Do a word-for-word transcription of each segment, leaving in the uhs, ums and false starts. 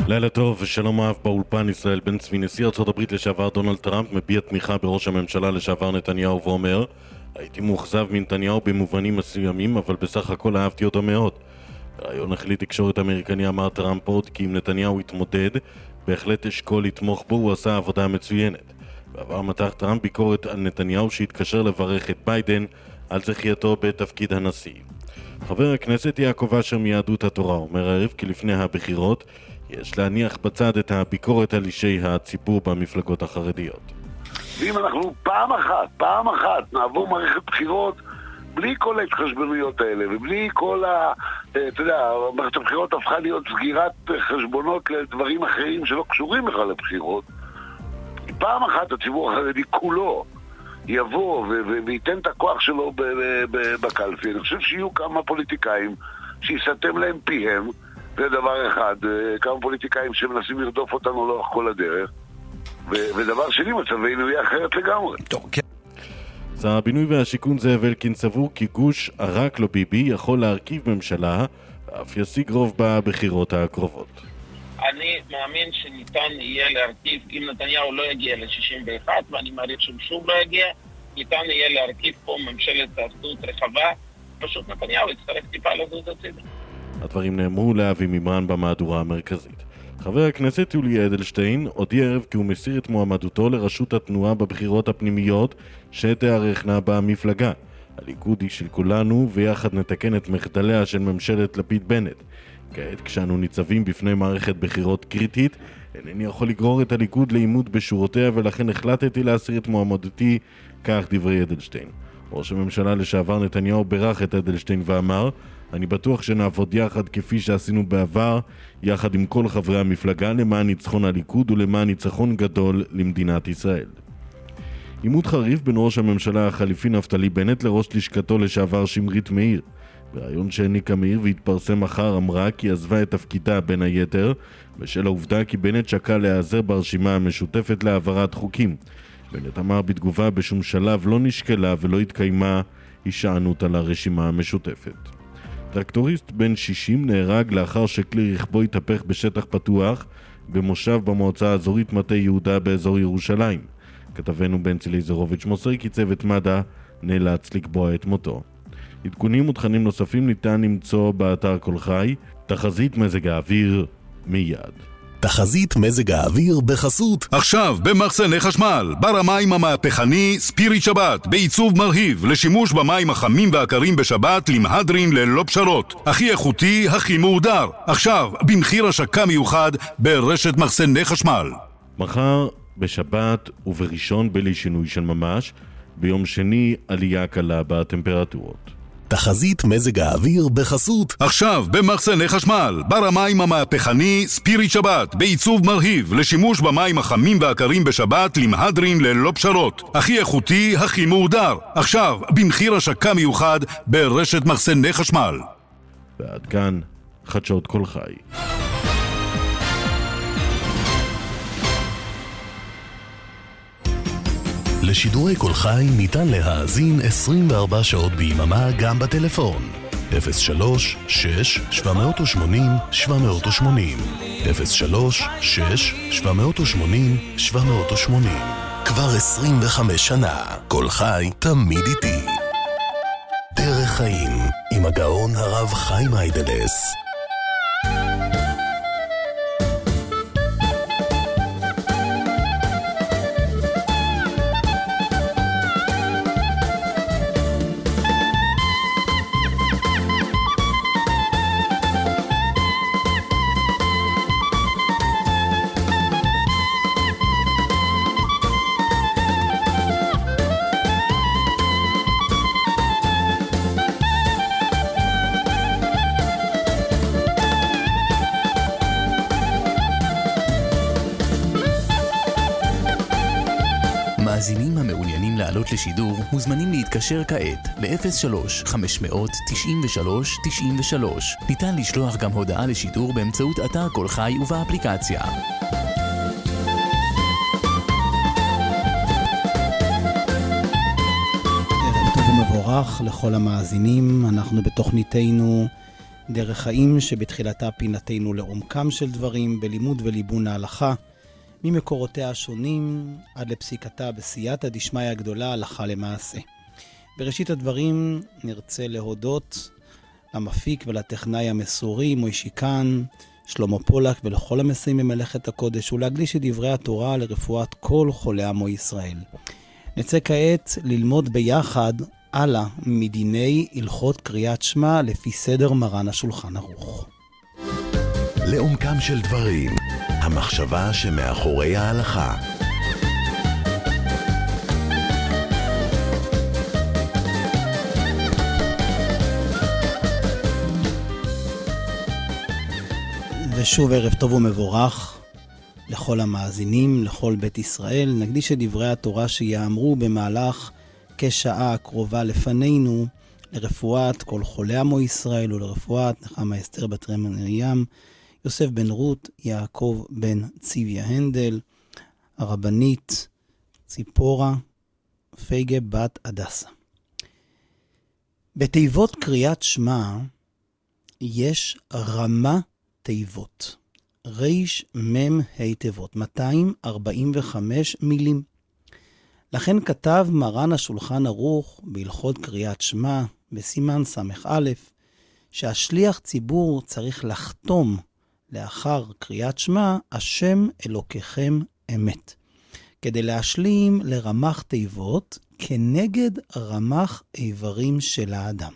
לילה טוב ושלום אהב באולפן. ישראל בן צבי. נשיא ארצות הברית לשעבר דונלד טראמפ מביע תמיכה בראש הממשלה לשעבר נתניהו ואומר: הייתי מאוכזב מנתניהו במובנים מסוימים, אבל בסך הכל אהבתי אותו מאוד. ברעיון הכלי תקשורת אמריקני אמר טראמפ עוד כי אם נתניהו יתמודד בהחלט אשכול לתמוך בו, הוא עשה עבודה מצוינת. בעבר מתח טראמפ ביקורת על נתניהו שהתקשר לברך את ביידן על זכייתו בתפקיד הנשיא. חבר הכנסת יעקב אשר מיהדות התורה אומר הערב כי לפני הבחירות יש להניח בצד את הביקורת על אישי הציבור במפלגות החרדיות. ואם אנחנו פעם אחת, פעם אחת נעבור מערכת בחירות בלי כל ההתחשבנויות האלה ובלי כל ה... אתה יודע, מערכת הבחירות הפכה להיות סגירת חשבונות לדברים אחרים שלא קשורים בכלל לבחירות. פעם אחת הציבור החרדי כולו יבוא ו- וייתן את הכוח שלו ב- ב- בקלפי. אני חושב שיהיו כמה פוליטיקאים שיסתם להם פיהם, זה דבר אחד, כמה פוליטיקאים שמנסים לרדוף אותנו לאורך כל הדרך, ו- ודבר שני, מצבנו יהיה אחרת לגמרי. טוב, כן. שר הבינוי והשיכון זאב אלקין סבור כי גוש רק לא ביבי יכול להרכיב ממשלה ואף ישיג רוב בבחירות הקרובות. אני מאמין שניתן יהיה להרכיב, אם נתניהו לא יגיע ל-שישים ואחת, ואני מעריך שהוא שוב לא יגיע, ניתן יהיה להרכיב פה ממשלת אחדות רחבה, פשוט נתניהו יצטרך טיפה לזוז הצידה. הדברים נאמרו לאבי מימרן במהדורה המרכזית. חבר הכנסת יולי אדלשטיין הודיע ערב כי הוא מסיר את מועמדותו לראשות התנועה בבחירות הפנימיות שתארכנה במפלגה. הליכוד היא של כולנו ויחד נתקן את מחדליה של ממשלת לפיד-בנט. כעת כשאנו ניצבים בפני מערכת בחירות קריטית, אינני יכול לגרור את הליכוד לעימות בשורותיה ולכן החלטתי להסיר את מועמדותי, כך דברי אדלשטיין. ראש הממשלה לשעבר נתניהו בירך את אדלשטיין ואמר: אני בטוח שנעבוד יחד כפי שעשינו בעבר, יחד עם כל חברי המפלגה למען ניצחון הליכוד ולמען ניצחון גדול למדינת ישראל. עימות חריף בין ראש הממשלה החליפי נפתלי בנט לראש לשכתו לשעבר שמרית מאיר. ברעיון שהעניקה מאיר והתפרסם מחר אמרה כי עזבה את תפקידה בין היתר בשל העובדה כי בנט שקל להיעזר ברשימה המשותפת להעברת חוקים. בנט אמר בתגובה: בשום שלב לא נשקלה ולא התקיימה הישענות על הרשימה המשותפת. טרקטוריסט בן שישים נהרג לאחר שכלי רכבו התהפך בשטח פתוח במושב במועצה האזורית מטה יהודה באזור ירושלים. כתבנו בן צילי זרוביץ' מוסר כי צוות מד"א נאלץ לקבוע את מותו. עדכונים ותכנים נוספים ניתן למצוא באתר כל חי. תחזית מזג האוויר מיד. תחזית מזג האוויר בחסות עכשיו במחסני חשמל בר המים המהפכני ספיריט שבת בעיצוב מרהיב לשימוש במים החמים והקרים בשבת למהדרין ללא פשרות, הכי איכותי, הכי מהודר, עכשיו במחיר השקה מיוחד ברשת מחסני חשמל. מחר בשבת ובראשון בלי שינוי של ממש, ביום שני עלייה קלה בטמפרטורות. תחזית מזג האוויר בחסות עכשיו במחסני חשמל בר המים המהפכני ספיריט שבת בעיצוב מרהיב לשימוש במים החמים והקרים בשבת למהדרין ללא פשרות, הכי איכותי, הכי מהודר, עכשיו במחיר השקה מיוחד ברשת מחסני חשמל. ועד כאן חדשות כל חי. לשידורי כל חי ניתן להאזין עשרים וארבע שעות ביממה גם בטלפון. אפס שלוש שש שבע שמונה שבע שמונה אפס שלוש שש שבע שמונה שבע שמונה. כבר עשרים וחמש שנה. כל חי תמיד איתי. דרך חיים עם הגאון הרב חיים היידלס. מאזינים המעוניינים לעלות לשידור מוזמנים להתקשר כעת ל-אפס שלוש חמש תשע שלוש תשע שלוש. ניתן לשלוח גם הודעה לשידור באמצעות אתר כל חי ובאפליקציה. ערב טוב ומבורך לכל המאזינים. אנחנו בתוכניתנו דרך חיים שבתחילתה פינתנו לעומקם של דברים, בלימוד וליבון ההלכה, ממקורותיה השונים עד לפסיקתה בסייעתא דשמיא הגדולה הלכה למעשה. בראשית הדברים נרצה להודות למפיק ולטכנאי המסורי, מוישי קאן, שלמה פולק ולכל המסייעים במלאכת הקודש, ולהקדיש את דברי התורה לרפואת כל חולי עמו ישראל. נצא כעת ללמוד ביחד הלאה מדיני הלכות קריאת שמע לפי סדר מרן השולחן ערוך. לעומקם של דברים, המחשבה שמאחורי ההלכה. ושוב ערב טוב ומבורך לכל המאזינים, לכל בית ישראל. נקדיש את דברי התורה שיאמרו במהלך כשעה הקרובה לפנינו לרפואת כל חולי עמו ישראל ולרפואת נחמה אסתר בת מרים, יוסף בן רות, יעקב בן צביה הנדל, הרבנית ציפורה פייגה בת הדסה. בתיבות קריאת שמע יש רמה תיבות, ריש מם ה' תיבות, מאתיים ארבעים וחמש מילים. לכן כתב מרן השולחן ערוך בהלכות קריאת שמע בסימן סמך א', שהשליח ציבור צריך לחתום לאחר קריאת שמע השם אלוקיכם אמת, כדי להשלים לרמח תיבות כנגד רמח איברים של האדם.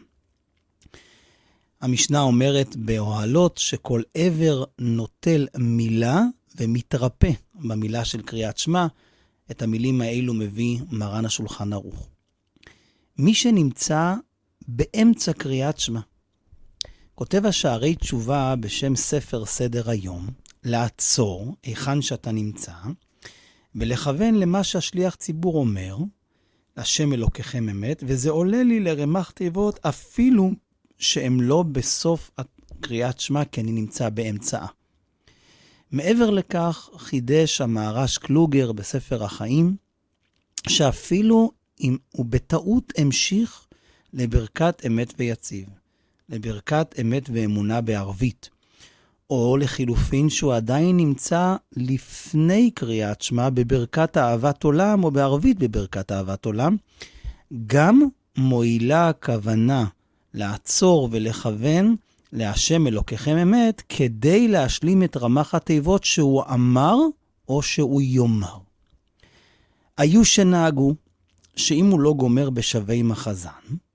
המשנה אומרת באוהלות שכל עבר נוטל מילה ומתרפא במילה של קריאת שמע. את המילים האלו מביא מרן השולחן ערוך. מי שנמצא באמצע קריאת שמע, כותב השערי תשובה בשם ספר סדר היום, לעצור היכן שאתה נמצא, ולכוון למה שהשליח ציבור אומר, השם אלוקיכם אמת, וזה עולה לי לרמח תיבות אפילו שהם לא בסוף קריאת שמע, כי אני נמצא באמצעה. מעבר לכך, חידש המהר"ש קלוגר בספר החיים, שאפילו אם הוא בטעות המשיך לברכת אמת ויציב, לברכת אמת ואמונה בערבית, או לחילופין שהוא עדיין נמצא לפני קריאת שמע בברכת אהבת עולם, או בערבית בברכת אהבת עולם, גם מועילה הכוונה לעצור ולכוון להשם אלוקיכם אמת, כדי להשלים את רמח התיבות שהוא אמר או שהוא יאמר. היו שנהגו שאם הוא לא גומר בשווה מחזן,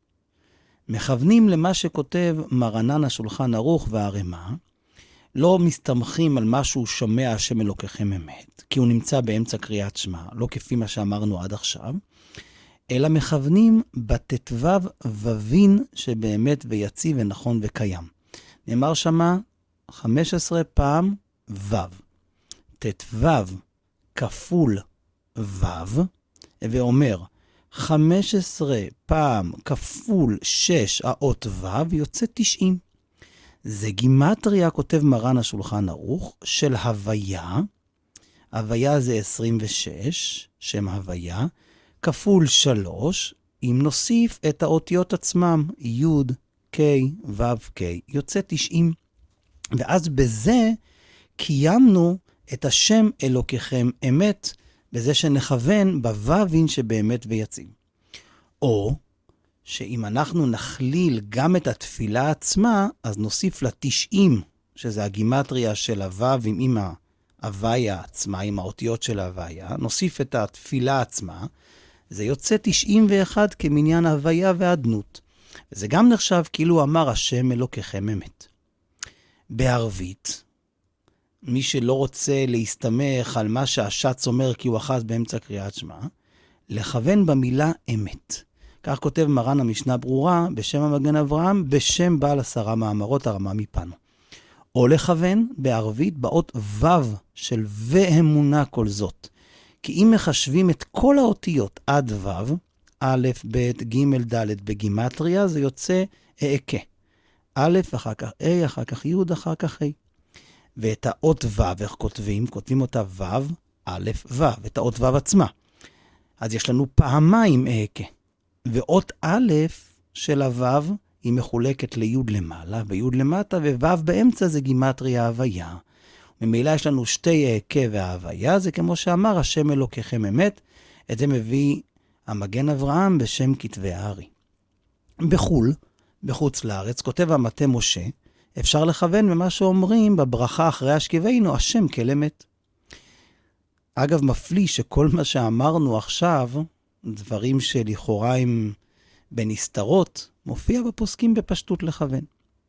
מכוונים למה שכותב מרנן השולחן ערוך והרמה, לא מסתמכים על מה שהוא שומע השם אלוקיכם אמת, כי הוא נמצא באמצע קריאת שמע, לא כפי מה שאמרנו עד עכשיו, אלא מכוונים בתתוו ובין שבאמת ויציב ונכון וקיים. נאמר שמה חמש עשרה פעם ו', תתוו כפול ו', ואומר חמש עשרה פעם כפול שש האות ו' יוצא תשעים. זה גימטריה, כותב מרן השולחן ערוך, של הוויה. הוויה זה עשרים ושש, שם הוויה, כפול שלוש, אם נוסיף את האותיות עצמם, י' K, ו' K, יוצא תשעים. ואז בזה קיימנו את השם אלוקיכם אמת, בזה שנכוון בו"בין שבאמת ויציב. או שאם אנחנו נכליל גם את התפילה עצמה, אז נוסיף ל-תשעים, שזה הגימטריה של הו"בים עם ההוויה עצמה, עם האותיות של ההוויה, נוסיף את התפילה עצמה, זה יוצא תשעים ואחת כמניין ההוויה והאדנות. וזה גם נחשב כאילו אמר השם אלוקיכם אמת. בערבית, מי שלא רוצה להסתמך על מה שהשץ אומר כי הוא אחז באמצע קריאת שמע, לכוון במילה אמת. כך כותב מרן המשנה ברורה בשם המגן אברהם, בשם בעל עשרה מאמרות הרמה מפנו. או לכוון בערבית באות ו' של ואמונה כל זאת. כי אם מחשבים את כל האותיות עד ו', א', ב', ג', ד' בגימטריה, זה יוצא אעקה. א', אחר כך A, אחר כך י', אחר כך A. ואת האות ו', איך כותבים? כותבים אותה ו', א', ו', את האות ו' עצמה. אז יש לנו פעמיים אעקה. ואות א' של הו' היא מחולקת ליוד למעלה ויוד למטה, ווו באמצע זה גימטריה הוויה. ממילא יש לנו שתי העקב וההוויה, זה כמו שאמר השם אלוקיכם אמת, את זה מביא המגן אברהם בשם כתבי הארי. בחול, בחוץ לארץ, כותב המטה משה, אפשר לכוון במה שאומרים בברכה אחרי השכיבנו, השם כל אמת. אגב, מפליא שכל מה שאמרנו עכשיו, דברים שלכאורה הם בנסתרות, מופיע בפוסקים בפשטות לכוון.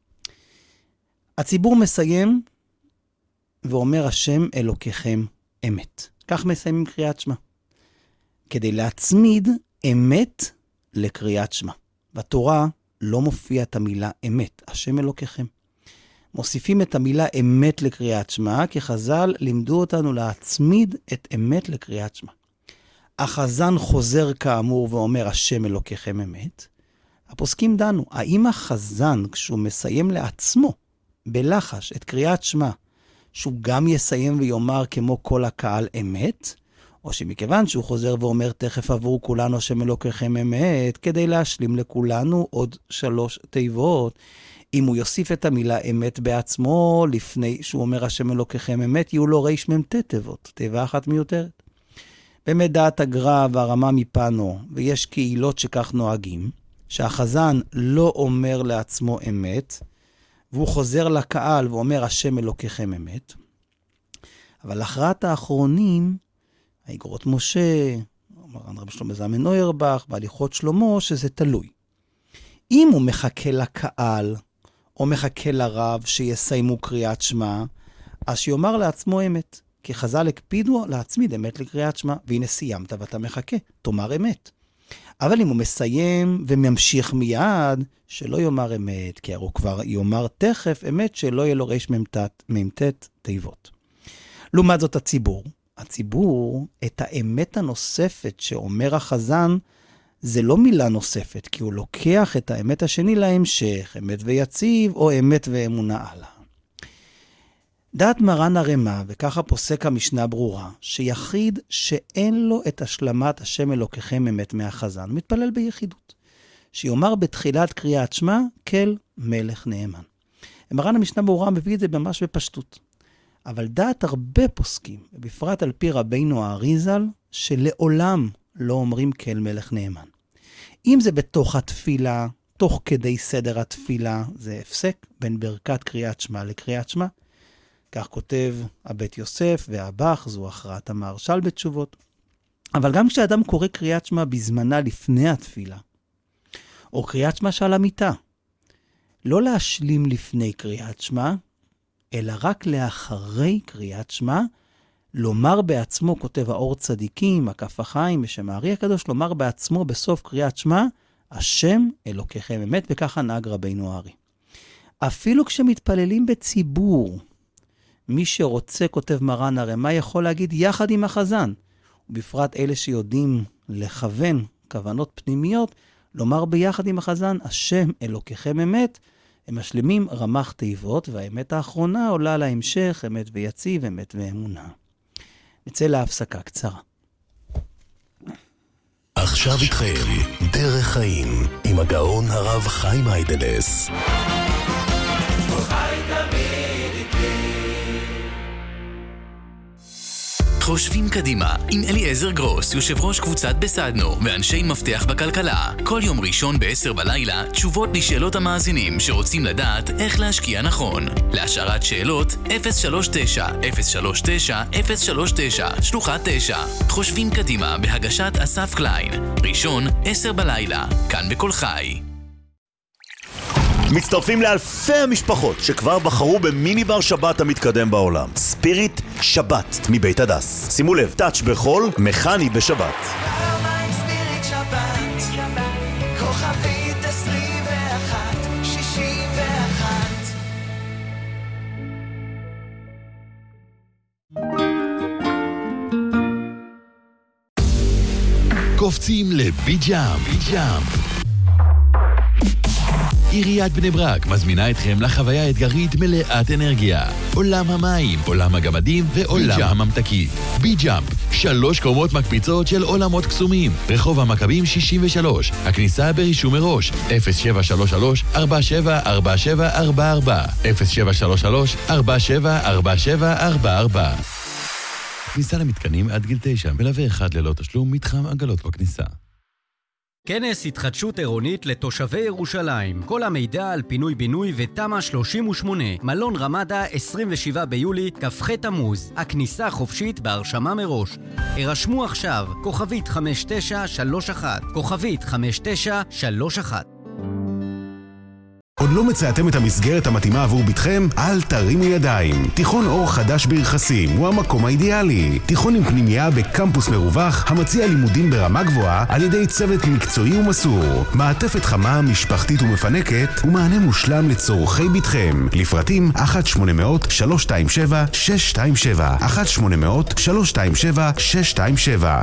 הציבור מסיים ואומר השם אלוקיכם אמת. כך מסיימים קריאת שמע. כדי להצמיד אמת לקריאת שמע. בתורה לא מופיע את המילה אמת, השם אלוקיכם. מוסיפים את המילה אמת לקריאת שמע, כי חז"ל לימדו אותנו להצמיד את אמת לקריאת שמע. החזן חוזר כאמור ואומר השם אלוקיכם אמת. הפוסקים דנו, האם החזן כשהוא מסיים לעצמו בלחש את קריאת שמע, שהוא גם יסיים ויאמר כמו כל הקהל אמת, או שמכיוון שהוא חוזר ואומר תכף עבור כולנו השם אלוקיכם אמת, כדי להשלים לכולנו עוד שלוש תיבות, אם הוא יוסיף את המילה אמת בעצמו, לפני שהוא אומר השם אלוקיכם אמת, יהיו לו ריש מ"ט תיבות, תיבה אחת מיותרת. באמת דעת הגר"א והרמה מפנו, ויש קהילות שכך נוהגים, שהחזן לא אומר לעצמו אמת, והוא חוזר לקהל ואומר השם אלוקיכם אמת, אבל הכרעת האחרונים, האגרות משה, מרן רבי שלמה זלמן אוירבך, בהליכות שלמה, שזה תלוי. אם הוא מחכה לקהל, או מחכה לרב שיסיימו קריאת שמע, אז שיאמר לעצמו אמת. כי חז"ל הקפידו להצמיד אמת לקריאת שמע, והנה סיימת ואתה מחכה, תאמר אמת. אבל אם הוא מסיים וממשיך מיד, שלא יאמר אמת, כי הוא כבר יאמר תכף אמת שלא יהיה לו ריש מ"ט תיבות. לעומת זאת הציבור. הציבור, את האמת הנוספת שאומר החזן, זה לא מילה נוספת, כי הוא לוקח את האמת השני להמשך, אמת ויציב, או אמת ואמונה הלאה. דעת מרן הרמ"א, וככה פוסק המשנה ברורה, שיחיד שאין לו את השלמת השם אלוקיכם אמת מהחזן, מתפלל ביחידות. שיאמר בתחילת קריאת שמע, כל מלך נאמן. מרן המשנה ברורה מביא את זה ממש בפשטות. אבל דעת הרבה פוסקים, ובפרט על פי רבינו האריז"ל, שלעולם לא אומרים כל מלך נאמן. אם זה בתוך התפילה, תוך כדי סדר התפילה, זה הפסק בין ברכת קריאת שמע לקריאת שמע. כך כותב הבית יוסף והבח, זו הכרעת המהרש"ל בתשובות. אבל גם כשאדם קורא קריאת שמע בזמנה לפני התפילה, או קריאת שמע שעל המיטה, לא להשלים לפני קריאת שמע, אלא רק לאחרי קריאת שמע, לומר בעצמו, כותב האור צדיקים, הכף החיים, בשם הארי הקדוש, לומר בעצמו בסוף קריאת שמע, השם אלוקיכם אמת, וככה נהג רבינו הארי. אפילו כשמתפללים בציבור, מי שרוצה, כותב מרן הרמ"א, יכול להגיד יחד עם החזן, ובפרט אלה שיודעים לכוון כוונות פנימיות, לומר ביחד עם החזן, השם אלוקיכם אמת, הם משלימים רמ"ח תיבות, והאמת האחרונה עולה להמשך, אמת ויציב, אמת ואמונה. נצא להפסקה קצרה. עכשיו איתכם, דרך חיים, עם הגאון הרב חיים היידלס. חושבים קדימה עם אליעזר גרוס, יושב ראש קבוצת בסדנו ואנשי מפתח בכלכלה. כל יום ראשון בעשר בלילה, תשובות לשאלות המאזינים שרוצים לדעת איך להשקיע נכון. להשארת שאלות אפס שלוש תשע אפס שלוש תשע אפס שלוש תשע שלוחה תשע. חושבים קדימה בהגשת אסף קליין. ראשון עשר בלילה, כאן בכל חי. מצטרפים לאלפי המשפחות שכבר בחרו במיני בר שבת המתקדם בעולם. ספיריט שבת מבית הדס. שימו לב, טאץ' בחול, מכני בשבת. קופצים לביג'אם. ביג'אם. עיריית בני ברק מזמינה אתכם לחוויה אתגרית מלאת אנרגיה. עולם המים, עולם הגמדים ועולם הממתקים. בי ג'אמפ, שלוש קומות מקפיצות של עולמות קסומים. רחוב המכבים שישים ושלוש, הכניסה ברישום מראש, אפס שבע שלוש שלוש ארבע שבע ארבע שבע ארבע ארבע, אפס שבע שלוש שלוש ארבע שבע ארבע שבע ארבע ארבע. כניסה למתקנים עד גיל תשע, מלווה אחד ללא תשלום, מתחם עגלות בכניסה. כנס התחדשות עירונית לתושבי ירושלים. כל המידע על פינוי בינוי ותמ"א שלושים ושמונה. מלון רמדה עשרים ושבעה ביולי, כ"ח תמוז. הכניסה חופשית בהרשמה מראש. הרשמו עכשיו, כוכבית חמש תשע שלוש אחת, כוכבית חמש תשע שלוש אחת. עוד לא מצאתם את המסגרת המתאימה עבור ביתכם? אל תרימו ידיים. תיכון אור חדש בירחסים הוא המקום האידיאלי. תיכון עם פנימייה בקמפוס מרווח המציע לימודים ברמה גבוהה על ידי צוות מקצועי ומסור. מעטפת חמה, משפחתית ומפנקת ומענה מושלם לצורכי ביתכם. לפרטים אחת שמונה מאות שלוש שתיים שבע שש שתיים שבע אחת שמונה מאות שלוש שתיים שבע שש שתיים שבע.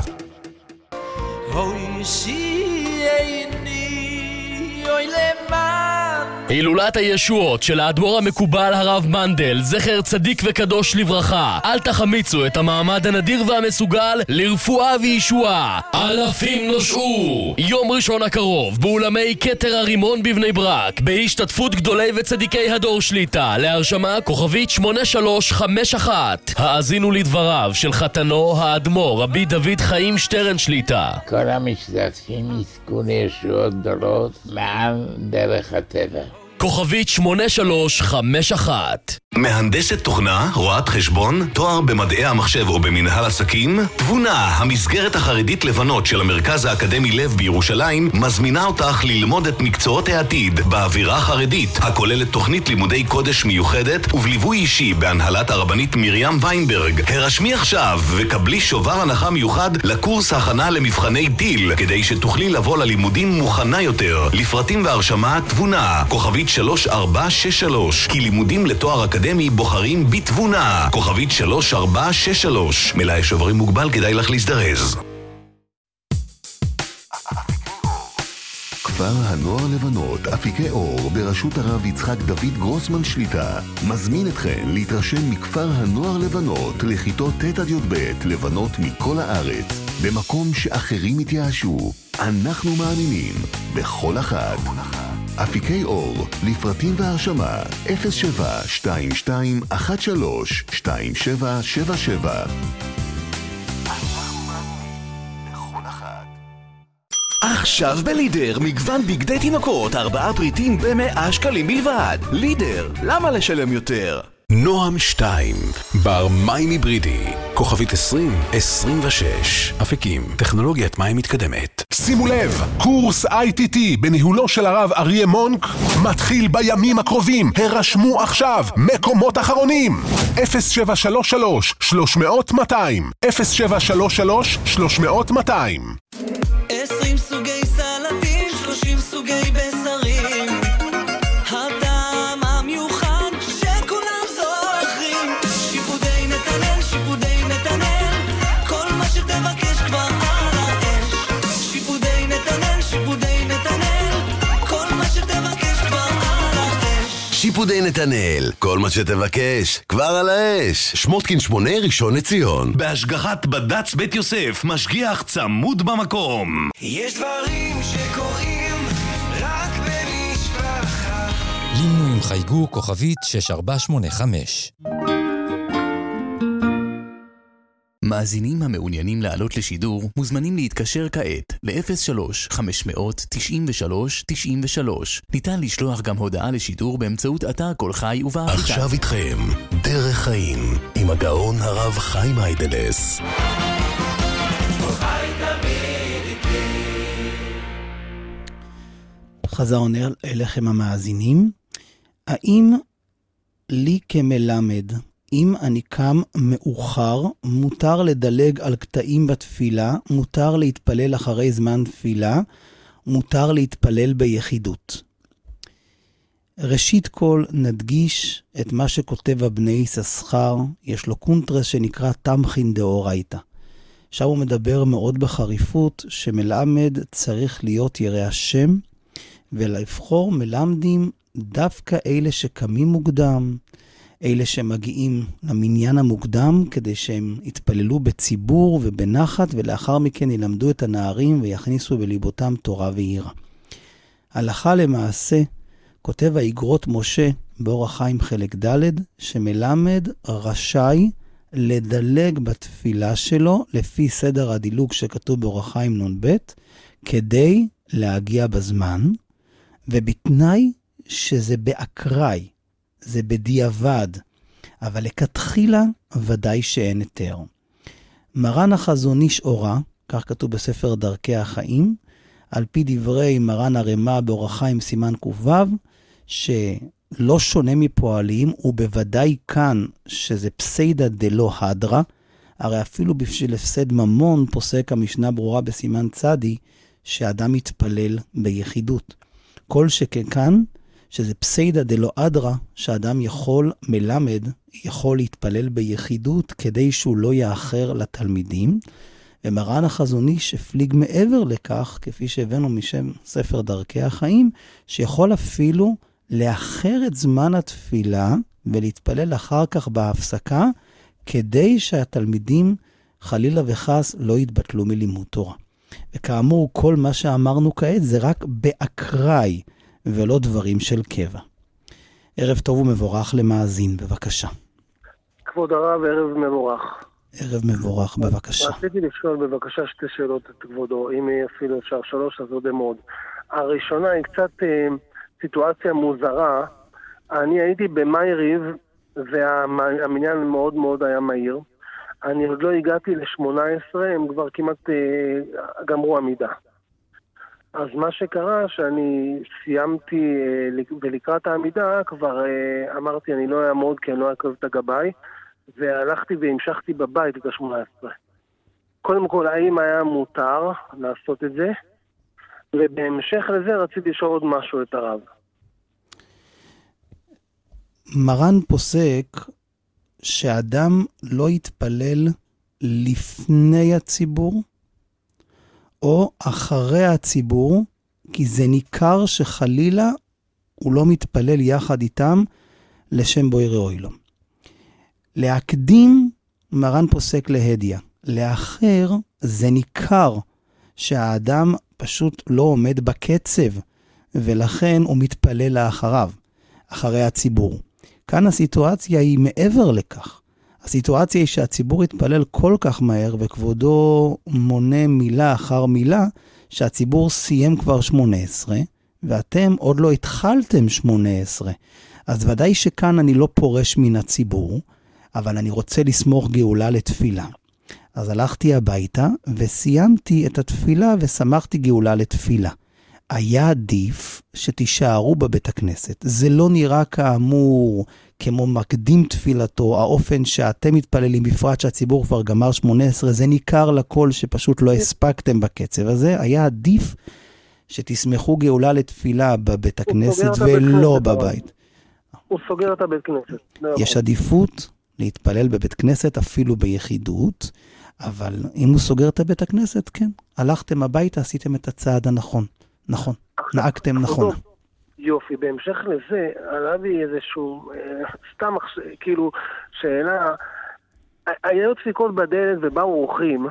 הילולת הישועות של האדמו"ר המקובל הרב מנדל, זכר צדיק וקדוש לברכה. אל תחמיצו את המעמד הנדיר והמסוגל לרפואה וישועה. אלפים נושעו. יום ראשון הקרוב באולמי כתר הרימון בבני ברק, בהשתתפות גדולי וצדיקי הדור שליטה. להרשמה כוכבית שמונה שלוש חמש אחת. האזינו לדבריו של חתנו האדמו"ר רבי דוד חיים שטרן שליטה. כל המשתתפים יזכו לישועות גדולות מעל דרך הטבע. כוכבית שמונה שלוש חמש אחת. מהנדסת תוכנה, רואת חשבון, תואר במדעי המחשב או במנהל עסקים? תבונה, המסגרת החרדית לבנות של המרכז האקדמי לב בירושלים, מזמינה אותך ללמוד את מקצועות העתיד באווירה חרדית, הכוללת תוכנית לימודי קודש מיוחדת ובליווי אישי בהנהלת הרבנית מרים ויינברג. הרשמי עכשיו וקבלי שובר הנחה מיוחד לקורס הכנה למבחני טיל, כדי שתוכלי לבוא ללימודים מוכנה יותר. לפרטים והרשמה תבונה, כוכבית שלוש ארבע שש שלוש, כי לימודים לתואר אקדמי בוחרים בתבונה, כוכבית שלוש ארבע שש שלוש. מלאי שוברים מוגבל, כדאי לך להזדרז. כפר הנוער לבנות, אפיקי אור, בראשות הרב יצחק דוד גרוסמן שליטה, מזמין אתכן להתרשם מכפר הנוער לבנות לכיתות ט' עד י"ב, לבנות מכל הארץ, במקום שאחרים התייאשו. אנחנו מאמינים בכל אחד. אפיקי אור, לפרטים והרשמה אפס שבע שתיים שתיים אחת שלוש שתיים שבע שבע שבע. עכשיו בלידר, מגוון בגדי תינוקות, ארבעה פריטים במאה שקלים בלבד. לידר, למה לשלם יותר? נועם שתיים, בר מים היברידי, כוכבית עשרים עשרים ושש, אפיקים, טכנולוגיית מים מתקדמת. שימו לב, קורס איי טי טי בניהולו של הרב אריה מונק מתחיל בימים הקרובים. הרשמו עכשיו, מקומות אחרונים. אפס שבע שלוש שלוש שלוש מאות מאתיים, אפס שבע שלוש שלוש שלוש מאות מאתיים. עשרים סוגי סלטים, שלושים סוגי בשרים, הטעם המיוחד שכולם זוכרים. שיפודי נתנאל, שיפודי נתנאל, כל מה שתבקש כבר על האש. שיפודי נתנאל, שיפודי נתנאל, כל מה שתבקש כבר על האש. שיפודי נתנאל, כל מה שתבקש כבר על האש. שמוטקין שמונה, ראשון לציון, בהשגחת בד"ץ בית יוסף, משגיח צמוד במקום. יש דברים שקורים רק במשפחה. לימנו עם חייגו כוכבית שש ארבע שמונה חמש. מאזינים המעוניינים לעלות לשידור מוזמנים להתקשר כעת ל-אפס שלוש חמש מאות תשעים ושלוש תשעים ושלוש. ניתן לשלוח גם הודעה לשידור באמצעות אתר כל חי ובאפליקציה. עכשיו איתכם דרך חיים עם הגאון הרב חיים היידלס. חזר עונה אליכם המאזינים, האם לי כמלמד, אם אני קם מאוחר, מותר לדלג על קטעים בתפילה, מותר להתפלל אחרי זמן תפילה, מותר להתפלל ביחידות. ראשית כל נדגיש את מה שכותב הבני יששכר, יש לו קונטרס שנקרא תמחין דאורייתא. שם הוא מדבר מאוד בחריפות שמלמד צריך להיות ירא השם, ולבחור מלמדים דווקא אלה שקמים מוקדם, אלה שמגיעים למניין המוקדם, כדי שהם יתפללו בציבור ובנחת, ולאחר מכן ילמדו את הנערים ויכניסו בליבותם תורה ויראה. הלכה למעשה, כותב האגרות משה באורח חיים חלק ד', שמלמד רשאי לדלג בתפילה שלו, לפי סדר הדילוג שכתוב באורח חיים נון ב', כדי להגיע בזמן, ובתנאי שזה באקראי, זה בדיעבד, אבל לכתחילה ודאי שאין היתר. מרן החזון איש אורה, כך כתוב בספר דרכי החיים, על פי דברי מרן הרמ"א באורח חיים סימן ק"ו, שלא שונה מפועלים, ובוודאי כאן שזה פסיידא דלא הדרה, הרי אפילו בשביל הפסד ממון פוסק המשנה ברורה בסימן צדי, שאדם מתפלל ביחידות. כל שכאן, שזה פסיידא דלא אדרה, שאדם יכול, מלמד, יכול להתפלל ביחידות, כדי שהוא לא יאחר לתלמידים, ומרן החזון איש הפליג מעבר לכך, כפי שהבאנו משם ספר דרכי החיים, שיכול אפילו לאחר את זמן התפילה, ולהתפלל אחר כך בהפסקה, כדי שהתלמידים חלילה וחס לא יתבטלו מלימוד תורה. וכאמור, כל מה שאמרנו כעת זה רק באקראי, ולא דברים של קבע. ערב טוב ומבורך למאזין, בבקשה. כבוד הרב, ערב מבורך. ערב מבורך, בבקשה. רציתי לשאול בבקשה שתי שאלות את כבודו, אם אפילו אפשר שלוש, אז עוד מאוד. הראשונה היא קצת אה, סיטואציה מוזרה. אני הייתי במאי-ריב, והמניין מאוד מאוד היה מהיר. אני עוד לא הגעתי ל-שמונה עשרה, הם כבר כמעט אה, גמרו עמידה. אז מה שקרה, שאני סיימתי, אה, ולקראת העמידה, כבר אה, אמרתי, אני לא אעמוד כי אני לא אעקב את הגבאי, והלכתי והמשכתי בבית את ה-שמונה עשרה. קודם כל, האם היה מותר לעשות את זה? ובהמשך לזה רציתי לשאול עוד משהו את הרב. מרן פוסק שאדם לא יתפלל לפני הציבור, או אחרי הציבור, כי זה ניכר שחלילה הוא לא מתפלל יחד איתם לשם בו יראוי לו. להקדים מרן פוסק להדיה. לאחר זה ניכר שהאדם פשוט לא עומד בקצב, ולכן הוא מתפלל לאחריו, אחרי הציבור. כאן הסיטואציה היא מעבר לכך. הסיטואציה היא שהציבור יתפלל כל כך מהר, וכבודו מונה מילה אחר מילה, שהציבור סיים כבר שמונה עשרה, ואתם עוד לא התחלתם שמונה עשרה. אז ודאי שכאן אני לא פורש מן הציבור, אבל אני רוצה לסמוך גאולה לתפילה. אז הלכתי הביתה וסיימתי את התפילה ושמחתי גאולה לתפילה. היה עדיף שתישארו בבית הכנסת. זה לא נראה כאמור כמו מקדים תפילתו, האופן שאתם מתפללים בפרט שהציבור כבר גמר שמונה עשרה, זה ניכר לכל שפשוט לא הספקתם בקצב הזה. היה עדיף שתסמכו גאולה לתפילה בבית הכנסת ולא בבית. הוא סוגר את הבית כנסת. יש עדיפות להתפלל בבית כנסת אפילו ביחידות, אבל אם הוא סוגר את הבית הכנסת, כן, הלכתם הביתה, עשיתם את הצעד הנכון. נכון, נהגתם נכון. יופי, בהמשך לזה, עלה לי איזשהו, סתם כאילו, שאלה, היו דפיקות בדלת ובאו אורחים,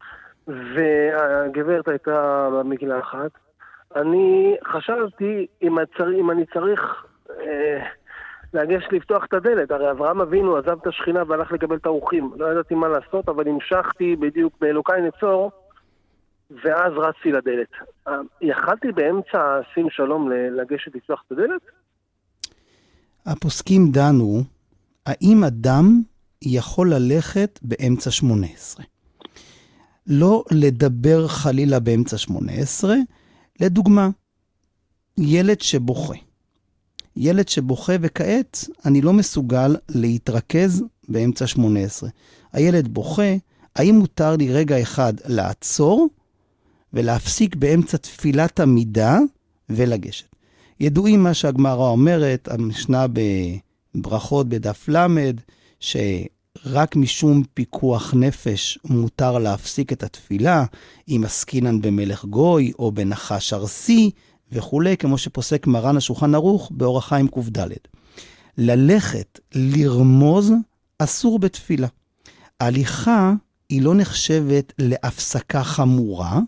והגברת הייתה במגילה אחת, אני חשבתי אם, הצר, אם אני צריך אה, להגש לפתוח את הדלת, הרי אברהם אבינו עזב את השכינה והלך לקבל את האורחים, לא ידעתי מה לעשות, אבל המשכתי בדיוק באלוקי נצור, ואז רצתי לדלת. יכלתי באמצע שים שלום לגשת לפתוח את הדלת? הפוסקים דנו, האם אדם יכול ללכת באמצע שמונה עשרה? לא לדבר חלילה באמצע שמונה עשרה, לדוגמה, ילד שבוכה. ילד שבוכה וכעת אני לא מסוגל להתרכז באמצע שמונה עשרה. הילד בוכה, האם מותר לי רגע אחד לעצור ולהפסיק באמצע תפילת עמידה ולגשת? ידועים מה שהגמרא אומרת, המשנה בברכות בדף למד, שרק משום פיקוח נפש מותר להפסיק את התפילה, אם עסקינן במלך גוי או בנחש ארסי, וכולי, כמו שפוסק מרן השולחן ערוך באורח חיים ק"ד. ללכת, לרמוז, אסור בתפילה. ההליכה היא לא נחשבת להפסקה חמורה,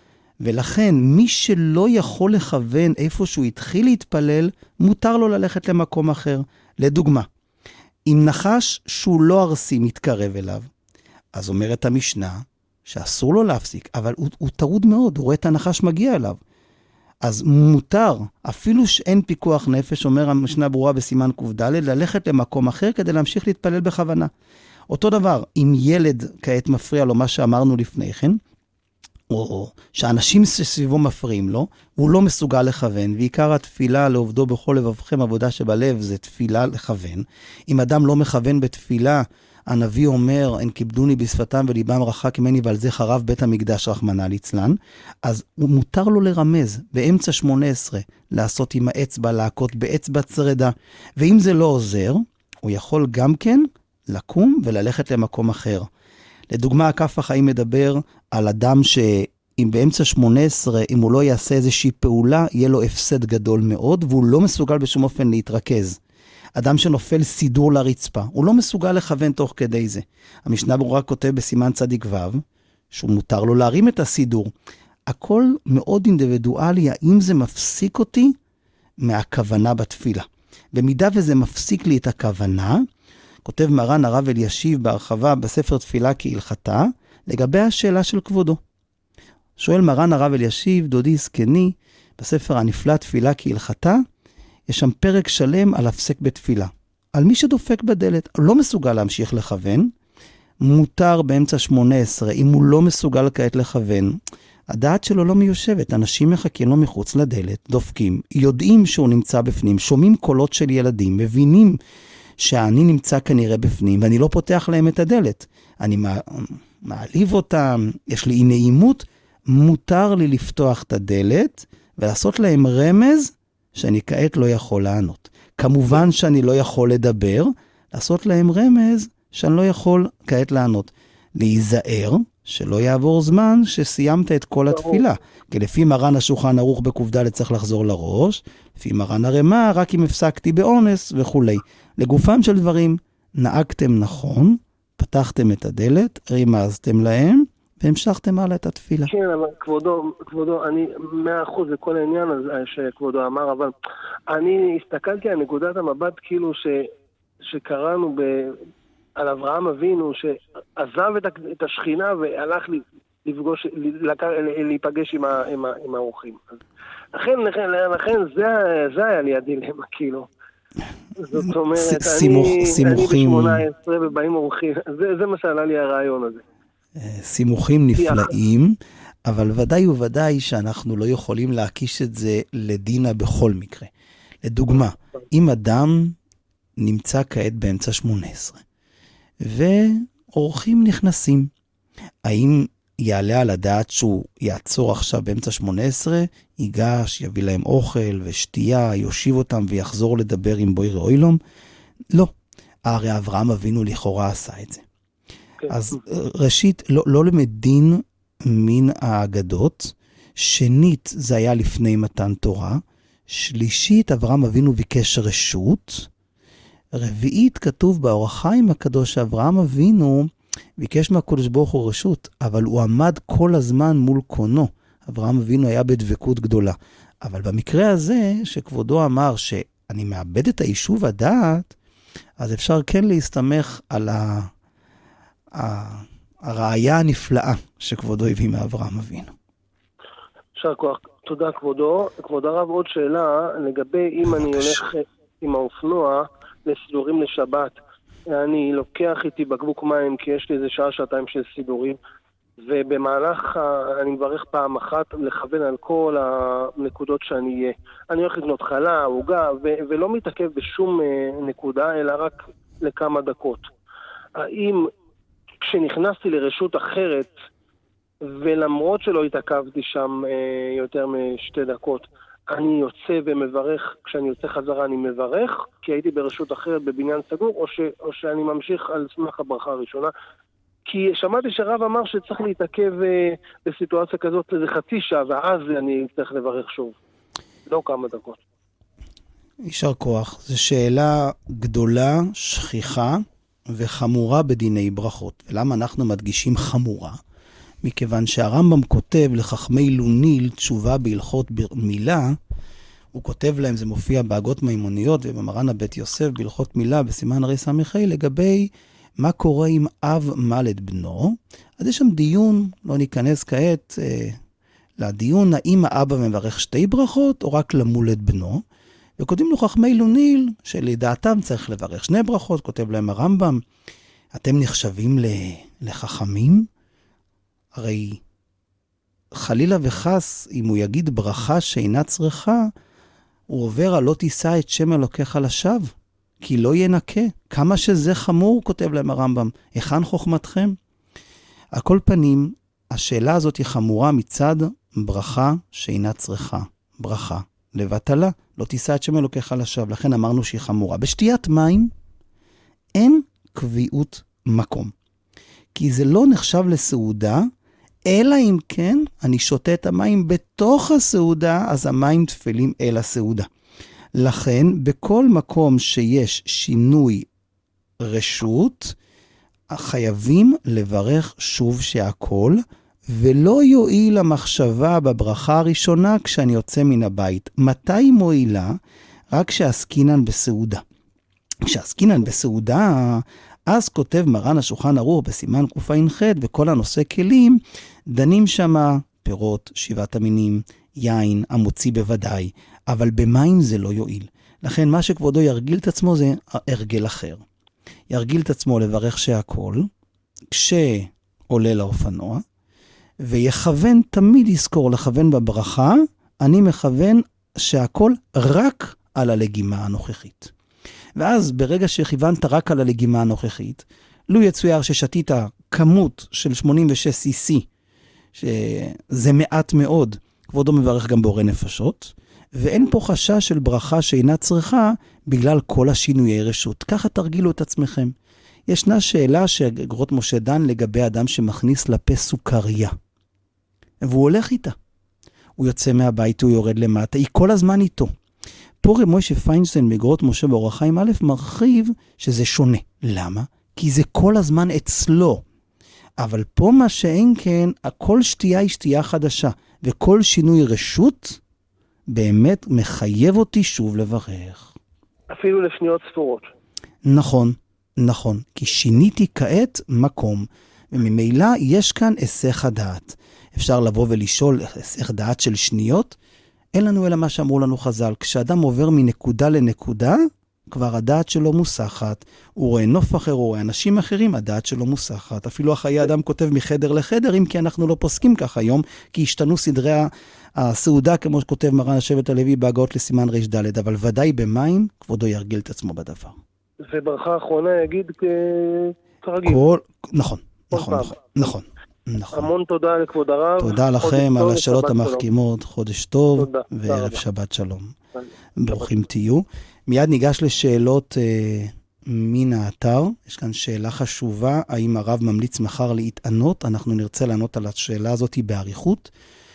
ולכן מי שלא יכול לכוון איפה שהוא התחיל להתפלל, מותר לו ללכת למקום אחר. לדוגמה, אם נחש שהוא לא ארסי מתקרב אליו, אז אומרת המשנה שאסור לו להפסיק, אבל הוא, הוא טרוד מאוד, הוא רואה את הנחש מגיע אליו. אז מותר, אפילו שאין פיקוח נפש, אומר המשנה ברורה בסימן ק"ד, ללכת למקום אחר כדי להמשיך להתפלל בכוונה. אותו דבר, אם ילד כעת מפריע לו מה שאמרנו לפני כן, או שאנשים סביבו מפריעים לו, הוא לא מסוגל לכוון, ועיקר התפילה לעובדו בכל לבבכם עבודה שבלב זה תפילה לכוון. אם אדם לא מכוון בתפילה, הנביא אומר, אין כיבדוני בשפתם וליבם רחק ממני, ועל זה חרב בית המקדש רחמנא ליצלן, אז הוא מותר לו לרמז באמצע שמונה עשרה, לעשות עם האצבע, להכות באצבע צרדה, ואם זה לא עוזר, הוא יכול גם כן לקום וללכת למקום אחר. לדוגמה, הכף החיים מדבר על אדם שאם באמצע שמונה עשרה, אם הוא לא יעשה איזושהי פעולה, יהיה לו הפסד גדול מאוד, והוא לא מסוגל בשום אופן להתרכז. אדם שנופל סידור לרצפה, הוא לא מסוגל לכוון תוך כדי זה. המשנה ברורה כותב בסימן צדיק ו', שהוא מותר לו להרים את הסידור. הכל מאוד אינדיבידואלי, האם זה מפסיק אותי מהכוונה בתפילה. במידה וזה מפסיק לי את הכוונה, כותב מרן הרב אלישיב בהרחבה בספר תפילה כהלכתה, לגבי השאלה של כבודו. שואל מרן הרב אלישיב, דודי זקני, בספר הנפלא תפילה כהלכתה, יש שם פרק שלם על הפסק בתפילה. על מי שדופק בדלת, לא מסוגל להמשיך לכוון, מותר באמצע שמונה עשרה, אם הוא לא מסוגל כעת לכוון, הדעת שלו לא מיושבת, אנשים מחכים לו מחוץ לדלת, דופקים, יודעים שהוא נמצא בפנים, שומעים קולות של ילדים, מבינים שאני נמצא כנראה בפנים, ואני לא פותח להם את הדלת. אני מעליב אותם, יש לי אי נעימות, מותר לי לפתוח את הדלת, ולעשות להם רמז, שאני כעת לא יכול לענות. כמובן שאני לא יכול לדבר, לעשות להם רמז שאני לא יכול כעת לענות. להיזהר שלא יעבור זמן שסיימת את כל התפילה. כי לפי מרן השולחן ערוך בק"ד צריך לחזור לראש, לפי מרן הרמ"א רק אם הפסקתי באונס וכו'. לגופם של דברים, נהגתם נכון, פתחתם את הדלת, רימזתם להם, והמשכתם הלאה את התפילה. כן, אבל כבודו, כבודו, אני מאה אחוז לכל העניין הזה שכבודו אמר, אבל אני הסתכלתי על נקודת המבט כאילו ש, שקראנו ב, על אברהם אבינו, שעזב את, את השכינה והלך לפגוש, להיפגש עם, ה, עם, ה, עם האורחים. לכן, לכן, לכן זה, זה היה לי הדילמה, כאילו. זאת אומרת, אני, אני ב-שמונה עשרה ובאים אורחים, זה, זה מה שעלה לי הרעיון הזה. סימוכים נפלאים, אבל ודאי וודאי שאנחנו לא יכולים להקיש את זה לדינה בכל מקרה. לדוגמה, אם אדם נמצא כעת באמצע שמונה עשרה, ואורחים נכנסים, האם יעלה על הדעת שהוא יעצור עכשיו באמצע שמונה עשרה, ייגש, יביא להם אוכל ושתייה, יושיב אותם ויחזור לדבר עם בוירי אוילום? לא. הרי אברהם אבינו לכאורה עשה את זה. אז ראשית, לא, לא למדין מן האגדות, שנית, זה היה לפני מתן תורה, שלישית, אברהם אבינו ביקש רשות, רביעית, כתוב באורח חיים הקדוש, אברהם אבינו ביקש מהקדוש ברוך הוא רשות, אבל הוא עמד כל הזמן מול קונו, אברהם אבינו היה בדבקות גדולה, אבל במקרה הזה, שכבודו אמר שאני מאבד את היישוב הדעת, אז אפשר כן להסתמך על ה... הראיה הנפלאה שכבודו הביא מאברהם אבינו. שר כוח, תודה כבודו. כבוד הרב, עוד שאלה לגבי אם אני הולך עם האופנוע לסידורים לשבת, אני לוקח איתי בקבוק מים כי יש לי איזה שעה שעתיים של סידורים, ובמהלך אני מברך פעם אחת לכוון על כל הנקודות שאני אהיה. אני הולך לקנות חלה, עוגה, ו- ולא מתעכב בשום נקודה, אלא רק לכמה דקות. האם כשנכנסתי לרשות אחרת, ולמרות שלא התעכבתי שם אה, יותר משתי דקות, אני יוצא ומברך, כשאני יוצא חזרה אני מברך, כי הייתי ברשות אחרת בבניין סגור, או, ש, או שאני ממשיך על סמך הברכה הראשונה. כי שמעתי שרב אמר שצריך להתעכב אה, בסיטואציה כזאת לזה חצי שעה, ואז אני צריך לברך שוב. לא כמה דקות. יישר כוח. זו שאלה גדולה, שכיחה וחמורה בדיני ברכות. ולמה אנחנו מדגישים חמורה? מכיוון שהרמב"ם כותב לחכמי לוניל תשובה בהלכות מילה, הוא כותב להם, זה מופיע בהגות מימוניות ובמרן הבית יוסף בהלכות מילה בסימן הרי סמכי, לגבי מה קורה אם אב מלד בנו. אז יש שם דיון, לא ניכנס כעת אה, לדיון, האם האבא מברך שתי ברכות או רק למולד בנו. וכותבים לו חכמי לוניל, שלדעתם צריך לברך שני ברכות, כותב להם הרמב"ם, אתם נחשבים לחכמים? הרי חלילה וחס, אם הוא יגיד ברכה שאינה צריכה, הוא עובר על לא תישא את שם אלוקיך לשווא, כי לא ינקה. כמה שזה חמור, כותב להם הרמב"ם, היכן חוכמתכם? על כל פנים, השאלה הזאת היא חמורה מצד ברכה שאינה צריכה. ברכה לבטלה, לא תישא את שם אלוקיך לשווא, לכן אמרנו שהיא חמורה. בשתיית מים אין קביעות מקום, כי זה לא נחשב לסעודה, אלא אם כן אני שותה את המים בתוך הסעודה, אז המים תפלים אל הסעודה. לכן, בכל מקום שיש שינוי רשות, חייבים לברך שוב שהכל, ולא יועיל המחשבה בברכה הראשונה כשאני יוצא מן הבית. מתי מועילה? רק כשעסקינן בסעודה. כשעסקינן בסעודה, אז כותב מרן השולחן ערוך בסימן קע"ח, וכל הנושא כלים, דנים שמה פירות, שבעת המינים, יין, המוציא בוודאי, אבל במים זה לא יועיל. לכן מה שכבודו ירגיל את עצמו זה הרגל אחר. ירגיל את עצמו לברך שהכל, כשעולה לאופנוע, ויכוון, תמיד יזכור לכוון בברכה, אני מכוון שהכל רק על הלגימה הנוכחית. ואז ברגע שכיוונת רק על הלגימה הנוכחית, לו יצויר ששתית כמות של שמונים ושש סי סי, שזה מעט מאוד, כבודו מברך גם בורא נפשות, ואין פה חשש של ברכה שאינה צריכה בגלל כל השינויי רשות. ככה תרגילו את עצמכם. ישנה שאלה שגרות משה דן לגבי אדם שמכניס לפה סוכריה, והוא הולך איתה. הוא יוצא מהבית, הוא יורד למטה, היא כל הזמן איתו. פה רב משה פיינשטיין בגרות משה באורח חיים א' מרחיב שזה שונה. למה? כי זה כל הזמן אצלו. אבל פה מה שאין כן, כל שתייה היא שתייה חדשה, וכל שינוי רשות באמת מחייב אותי שוב לברך. אפילו לשניות ספורות. נכון, נכון. כי שיניתי כעת מקום, וממילא יש כאן היסח הדעת. אפשר לבוא ולשאול היסח דעת של שניות, אין לנו אלא מה שאמרו לנו חז"ל. כשאדם עובר מנקודה לנקודה, כבר הדעת שלו מוסחת. הוא רואה נוף אחר, הוא רואה אנשים אחרים, הדעת שלו מוסחת. אפילו החיי אדם כותב מחדר לחדר, אם כי אנחנו לא פוסקים כך היום, כי השתנו סדרי הסעודה, כמו שכותב מרן השבט הלוי בהגאות לסימן רש ד', אבל ודאי במים, כבודו ירגיל את עצמו בדבר. וברכה האחרונה יגיד כרגיל. כל... נכון, נכון, נכון, נכון. נכון. המון תודה לכבוד הרב. תודה לכם על השאלות המחכימות. חודש טוב וערב שבת שלום. ברוכים תהיו. מיד ניגש לשאלות אה, מן האתר. יש כאן שאלה חשובה, האם הרב ממליץ מחר להתענות? אנחנו נרצה לענות על השאלה הזאת בעריכות.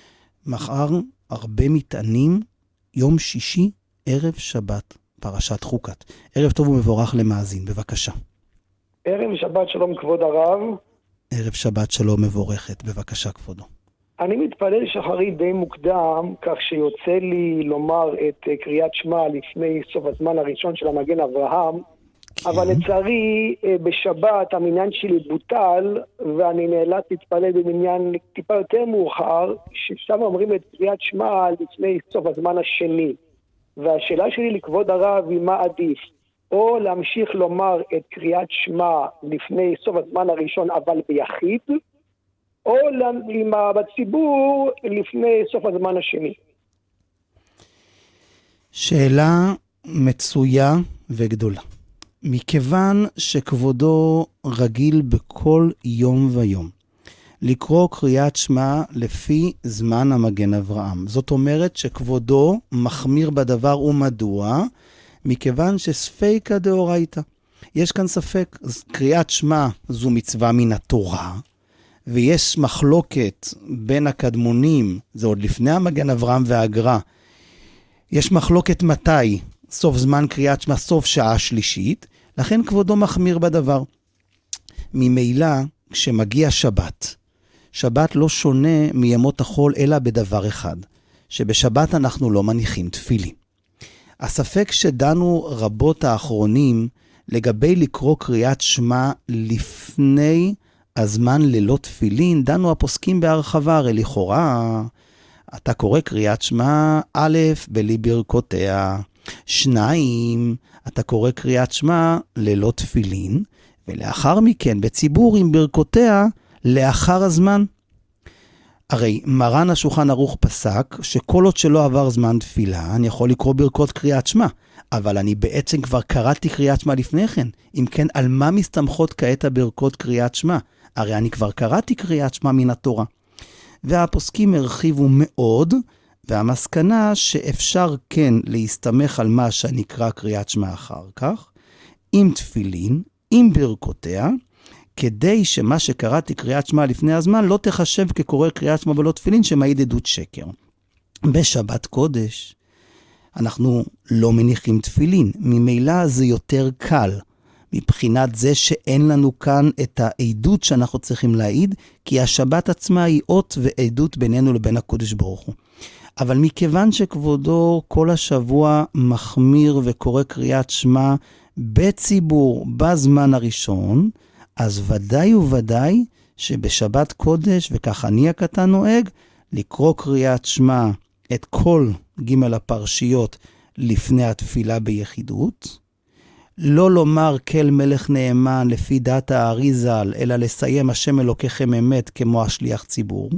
מחר הרבה מתענים, יום שישי, ערב שבת, פרשת חוקת. ערב טוב ומבורך למאזין, בבקשה. ערב שבת שלום כבוד הרב. ערב שבת שלום מבורכת, בבקשה כבודו. אני מתפלל שחרית די מוקדם, כך שיוצא לי לומר את קריאת שמע לפני סוף הזמן הראשון של המגן אברהם, כן. אבל לצערי בשבת המניין שלי בוטל, ואני נאלץ להתפלל במניין טיפה יותר מאוחר, ששם אומרים את קריאת שמע לפני סוף הזמן השני. והשאלה שלי לכבוד הרב היא מה עדיף? או להמשיך לומר את קריאת שמע לפני סוף הזמן הראשון אבל ביחיד, או בציבור לפני סוף הזמן השני. שאלה מצויה וגדולה. מכיוון שכבודו רגיל בכל יום ויום לקרוא קריאת שמע לפי זמן המגן אברהם. זאת אומרת שכבודו מחמיר בדבר ומדוע? מכיוון שספיקה דאורייתא. יש כאן ספק, קריאת שמע זו מצווה מן התורה, ויש מחלוקת בין הקדמונים, זה עוד לפני המגן אברהם והגר"א, יש מחלוקת מתי, סוף זמן קריאת שמע, סוף שעה שלישית, לכן כבודו מחמיר בדבר. ממילא, כשמגיע שבת, שבת לא שונה מימות החול, אלא בדבר אחד, שבשבת אנחנו לא מניחים תפילין. הספק שדנו רבות האחרונים, לגבי לקרוא קריאת שמע לפני הזמן ללא תפילין, דנו הפוסקים בהרחבה, הרי לכאורה, אתה קורא קריאת שמע א' בלי ברכותיה, שניים, אתה קורא קריאת שמע ללא תפילין, ולאחר מכן בציבור עם ברכותיה לאחר הזמן. הרי מרן השולחן ערוך פסק שכל עוד שלא עבר זמן תפילה, אני יכול לקרוא ברכות קריאת שמע, אבל אני בעצם כבר קראתי קריאת שמע לפני כן. אם כן, על מה מסתמכות כעת הברכות קריאת שמע? הרי אני כבר קראתי קריאת שמע מן התורה. והפוסקים הרחיבו מאוד, והמסקנה שאפשר כן להסתמך על מה שנקרא קריאת שמע אחר כך, עם תפילין, עם ברכותיה, כדי שמה שקראתי קריאת שמע לפני הזמן לא תחשב כקורא קריאת שמע בלא תפילין שמעיד עדות שקר. בשבת קודש אנחנו לא מניחים תפילין, ממילא זה יותר קל, מבחינת זה שאין לנו כאן את העדות שאנחנו צריכים להעיד, כי השבת עצמה היא אות ועדות בינינו לבין הקודש ברוך הוא. אבל מכיוון שכבודו כל השבוע מחמיר וקורא קריאת שמע בציבור בזמן הראשון, אז ודאי וודאי שבשבת קודש, וכך אני הקטן נוהג, לקרוא קריאת שמע את כל ג' הפרשיות לפני התפילה ביחידות, לא לומר כל מלך נאמן לפי דת האריזל, אלא לסיים השם אלוקיכם אמת כמו השליח ציבור,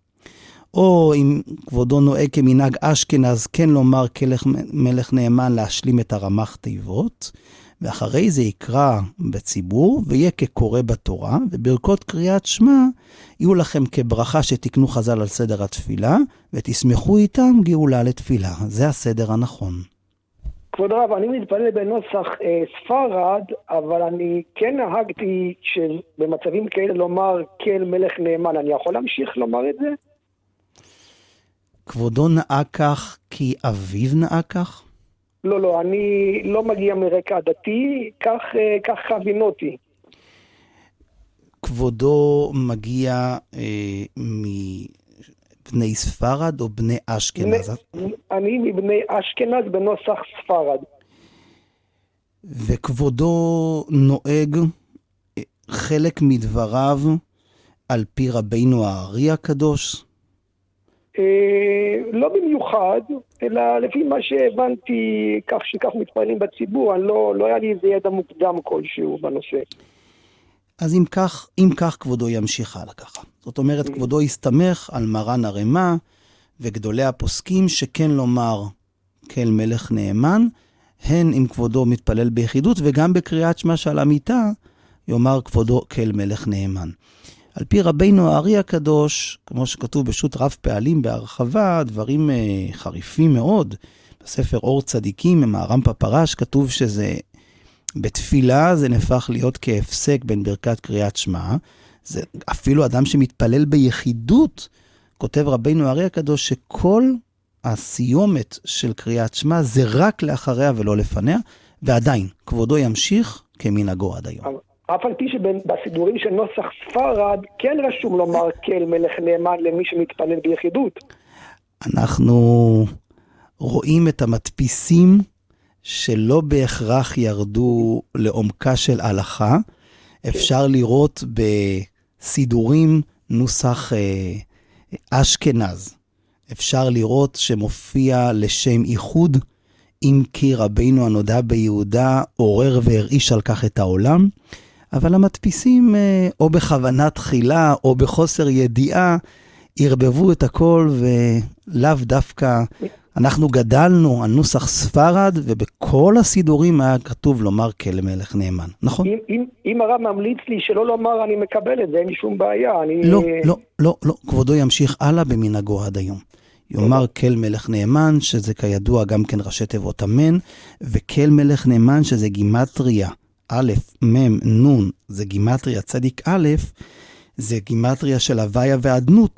או אם כבודו נוהג כמנהג אשכנז, כן לומר כל מלך נאמן להשלים את הרמ"ח תיבות, ואחרי זה יקרא בציבור, ויהיה כקורא בתורה, וברכות קריאת שמע יהיו לכם כברכה שתקנו חז"ל על סדר התפילה, ותשמחו איתם גאולה לתפילה. זה הסדר הנכון. כבוד הרב, אני מתפלל בנוסח אה, ספרד, אבל אני כן נהגתי שבמצבים כאלה לומר כל מלך נאמן. אני יכול להמשיך לומר את זה? כבודו נהג כך כי אביו נהג כך? לא, לא, אני לא מגיע מרקע דתי, כך, כך חבינותי. כבודו מגיע אה, מבני ספרד או בני אשכנז? אני מבני אשכנז בנוסח ספרד. וכבודו נוהג חלק מדבריו על פי רבינו הארי הקדוש? לא במיוחד, אלא לפי מה שהבנתי, כך שכך מתפעלים בציבור, לא, לא היה לי איזה ידע מוקדם כלשהו בנושא. אז אם כך, אם כך כבודו ימשיך הלאה ככה. זאת אומרת, כבודו יסתמך על מרן הרמ"א וגדולי הפוסקים שכן לומר כל מלך נאמן, הן אם כבודו מתפלל ביחידות, וגם בקריאת שמע של המיטה יאמר כבודו כל מלך נאמן. על פי רבינו הארי הקדוש, כמו שכתוב בשו"ת רב פעלים בהרחבה, דברים uh, חריפים מאוד. בספר אור צדיקים, מהר"ם פפרש, כתוב שזה בתפילה זה נהפך להיות כהפסק בין ברכת קריאת שמע. זה אפילו אדם שמתפלל ביחידות, כותב רבינו הארי הקדוש שכל הסיומת של קריאת שמע זה רק לאחריה ולא לפניה, ועדיין כבודו ימשיך כמנהגו עד היום. אף על פי שבסידורים של נוסח ספרד כן רשום לומר כל מלך נאמן למי שמתפלל ביחידות. אנחנו רואים את המדפיסים שלא בהכרח ירדו לעומקה של הלכה. אפשר לראות בסידורים נוסח אשכנז. אפשר לראות שמופיע לשם איחוד, אם כי רבינו הנודע ביהודה עורר והרעיש על כך את העולם. אבל המדפיסים או בכוונה תחילה או בחוסר ידיעה ערבבו את הכל, ולאו דווקא אנחנו גדלנו על נוסח ספרד, ובכל הסידורים היה כתוב לומר כל מלך נאמן, נכון? אם, אם, אם הרב ממליץ לי שלא לומר אני מקבל את זה, אין לי שום בעיה. אני... לא, לא, לא, לא, כבודו ימשיך הלאה במנהגו עד היום. יאמר כל מלך נאמן, שזה כידוע גם כן ראשי תיבות אמן, וכל מלך נאמן שזה גימטריה א', מ', נ', זה גימטריה צדיק א', זה גימטריה של הוויה ועדנות,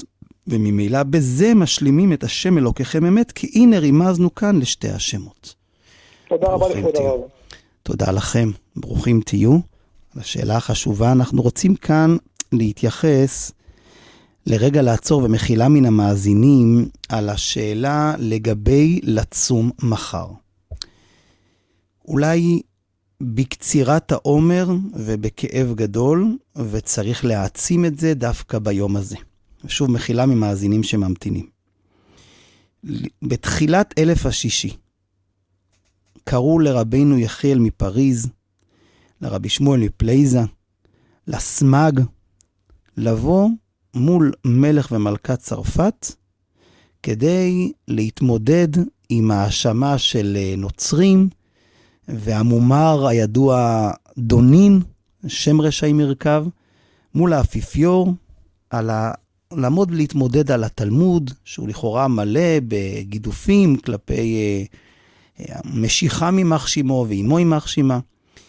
וממילא בזה משלימים את השם אלוקיכם אמת, כי הנה רימזנו כאן לשתי השמות. תודה רבה לכבוד הרב. תודה לכם, ברוכים תהיו. לשאלה החשובה, אנחנו רוצים כאן להתייחס, לרגע לעצור ומחילה מן המאזינים, על השאלה לגבי לצום מחר. אולי בקצירת העומר ובכאב גדול, וצריך להעצים את זה דווקא ביום הזה. ושוב, מחילה ממאזינים שממתינים. בתחילת אלף השישי, קראו לרבינו יחיאל מפריז, לרבי שמואל מפלייזה, לסמג, לבוא מול מלך ומלכת צרפת, כדי להתמודד עם האשמה של נוצרים, והמומר הידוע דונין, שם רשעי מרכב, מול האפיפיור, על ה... לעמוד ולהתמודד על התלמוד, שהוא לכאורה מלא בגידופים כלפי אה, משיכה ממח שימו ואימו ממח שימה.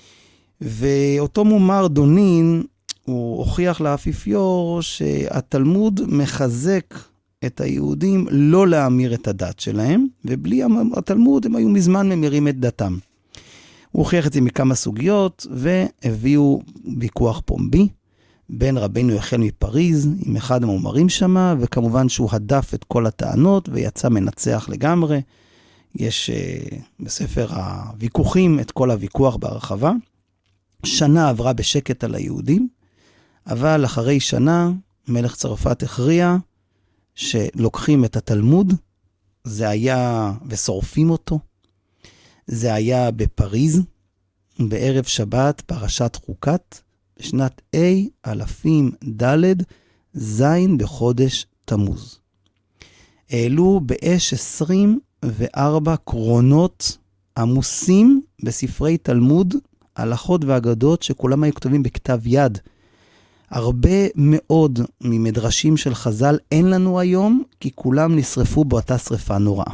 ואותו מומר דונין, הוא הוכיח לאפיפיור שהתלמוד מחזק את היהודים לא להאמיר את הדת שלהם, ובלי התלמוד הם היו מזמן ממירים את דתם. הוא הוכיח את זה מכמה סוגיות, והביאו ויכוח פומבי, בין רבינו יחיאל מפריז, עם אחד המאמרים שמה, וכמובן שהוא הדף את כל הטענות, ויצא מנצח לגמרי. יש uh, בספר הוויכוחים את כל הוויכוח בהרחבה. שנה עברה בשקט על היהודים, אבל אחרי שנה, מלך צרפת הכריע, שלוקחים את התלמוד, זה היה, ושורפים אותו, זה היה בפריז, בערב שבת, פרשת חוקת, בשנת A אלפים ד' זין בחודש תמוז. העלו באש עשרים וארבע קרונות עמוסים בספרי תלמוד, הלכות ואגדות שכולם היו כתובים בכתב יד. הרבה מאוד ממדרשים של חז"ל אין לנו היום, כי כולם נשרפו באותה שריפה נוראה.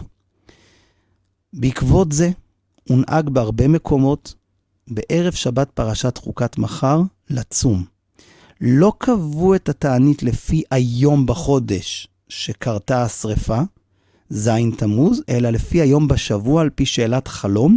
בעקבות זה, הונהג בהרבה מקומות, בערב שבת פרשת חוקת מחר, לצום. לא קבעו את התענית לפי היום בחודש שקרתה השריפה, זין תמוז, אלא לפי היום בשבוע, על פי שאלת חלום.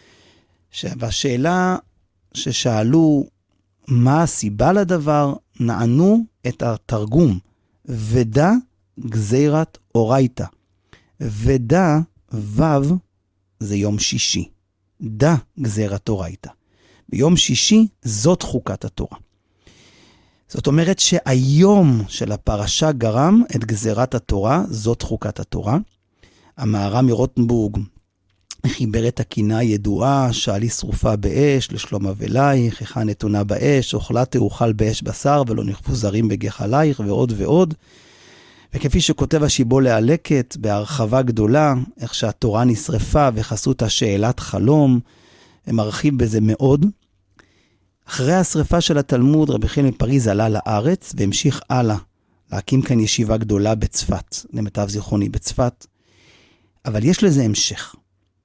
והשאלה ששאלו מה הסיבה לדבר, נענו את התרגום, ודא גזירת אורייתא. ודא וו זה יום שישי. דא גזירת אורייתא. ביום שישי זאת חוקת התורה. זאת אומרת שהיום של הפרשה גרם את גזירת התורה, זאת חוקת התורה. המהר"ם מרוטנבורג חיבר את הקינה הידועה, שעלי שרופה באש, לשלום אבלייך, איכה נתונה באש, אוכלה תאוכל באש בשר, ולא נכפו זרים בגחלייך, ועוד ועוד. וכפי שכותב השיבול להלקט, בהרחבה גדולה, איך שהתורה נשרפה וחסות השאלת חלום, הם מרחיב בזה מאוד. אחרי השריפה של התלמוד, רבי יחיאל מפריז עלה לארץ, והמשיך הלאה, להקים כאן ישיבה גדולה בצפת, למיטב זיכרוני בצפת. אבל יש לזה המשך.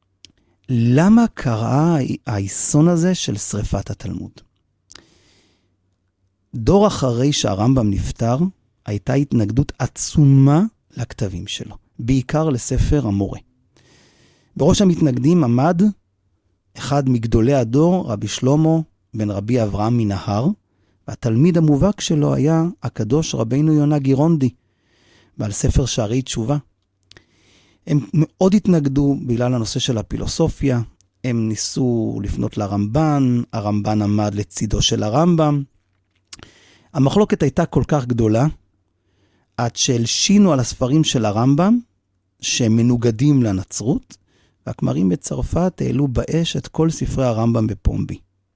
למה קרה האיסון הזה של שריפת התלמוד? דור אחרי שהרמב"ם נפטר, הייתה התנגדות עצומה לכתבים שלו, בעיקר לספר המורה. בראש המתנגדים עמד אחד מגדולי הדור, רבי שלמה בן רבי אברהם מנהר, והתלמיד המובהק שלו היה הקדוש רבינו יונה גירונדי, בעל ספר שערי תשובה. הם מאוד התנגדו בגלל הנושא של הפילוסופיה, הם ניסו לפנות לרמב"ן, הרמב"ן עמד לצידו של הרמב"ם. המחלוקת הייתה כל כך גדולה, עד שהלשינו על הספרים של הרמב"ם, שהם מנוגדים לנצרות, והכמרים בצרפת העלו באש את כל ספרי הרמב"ם בפומבי.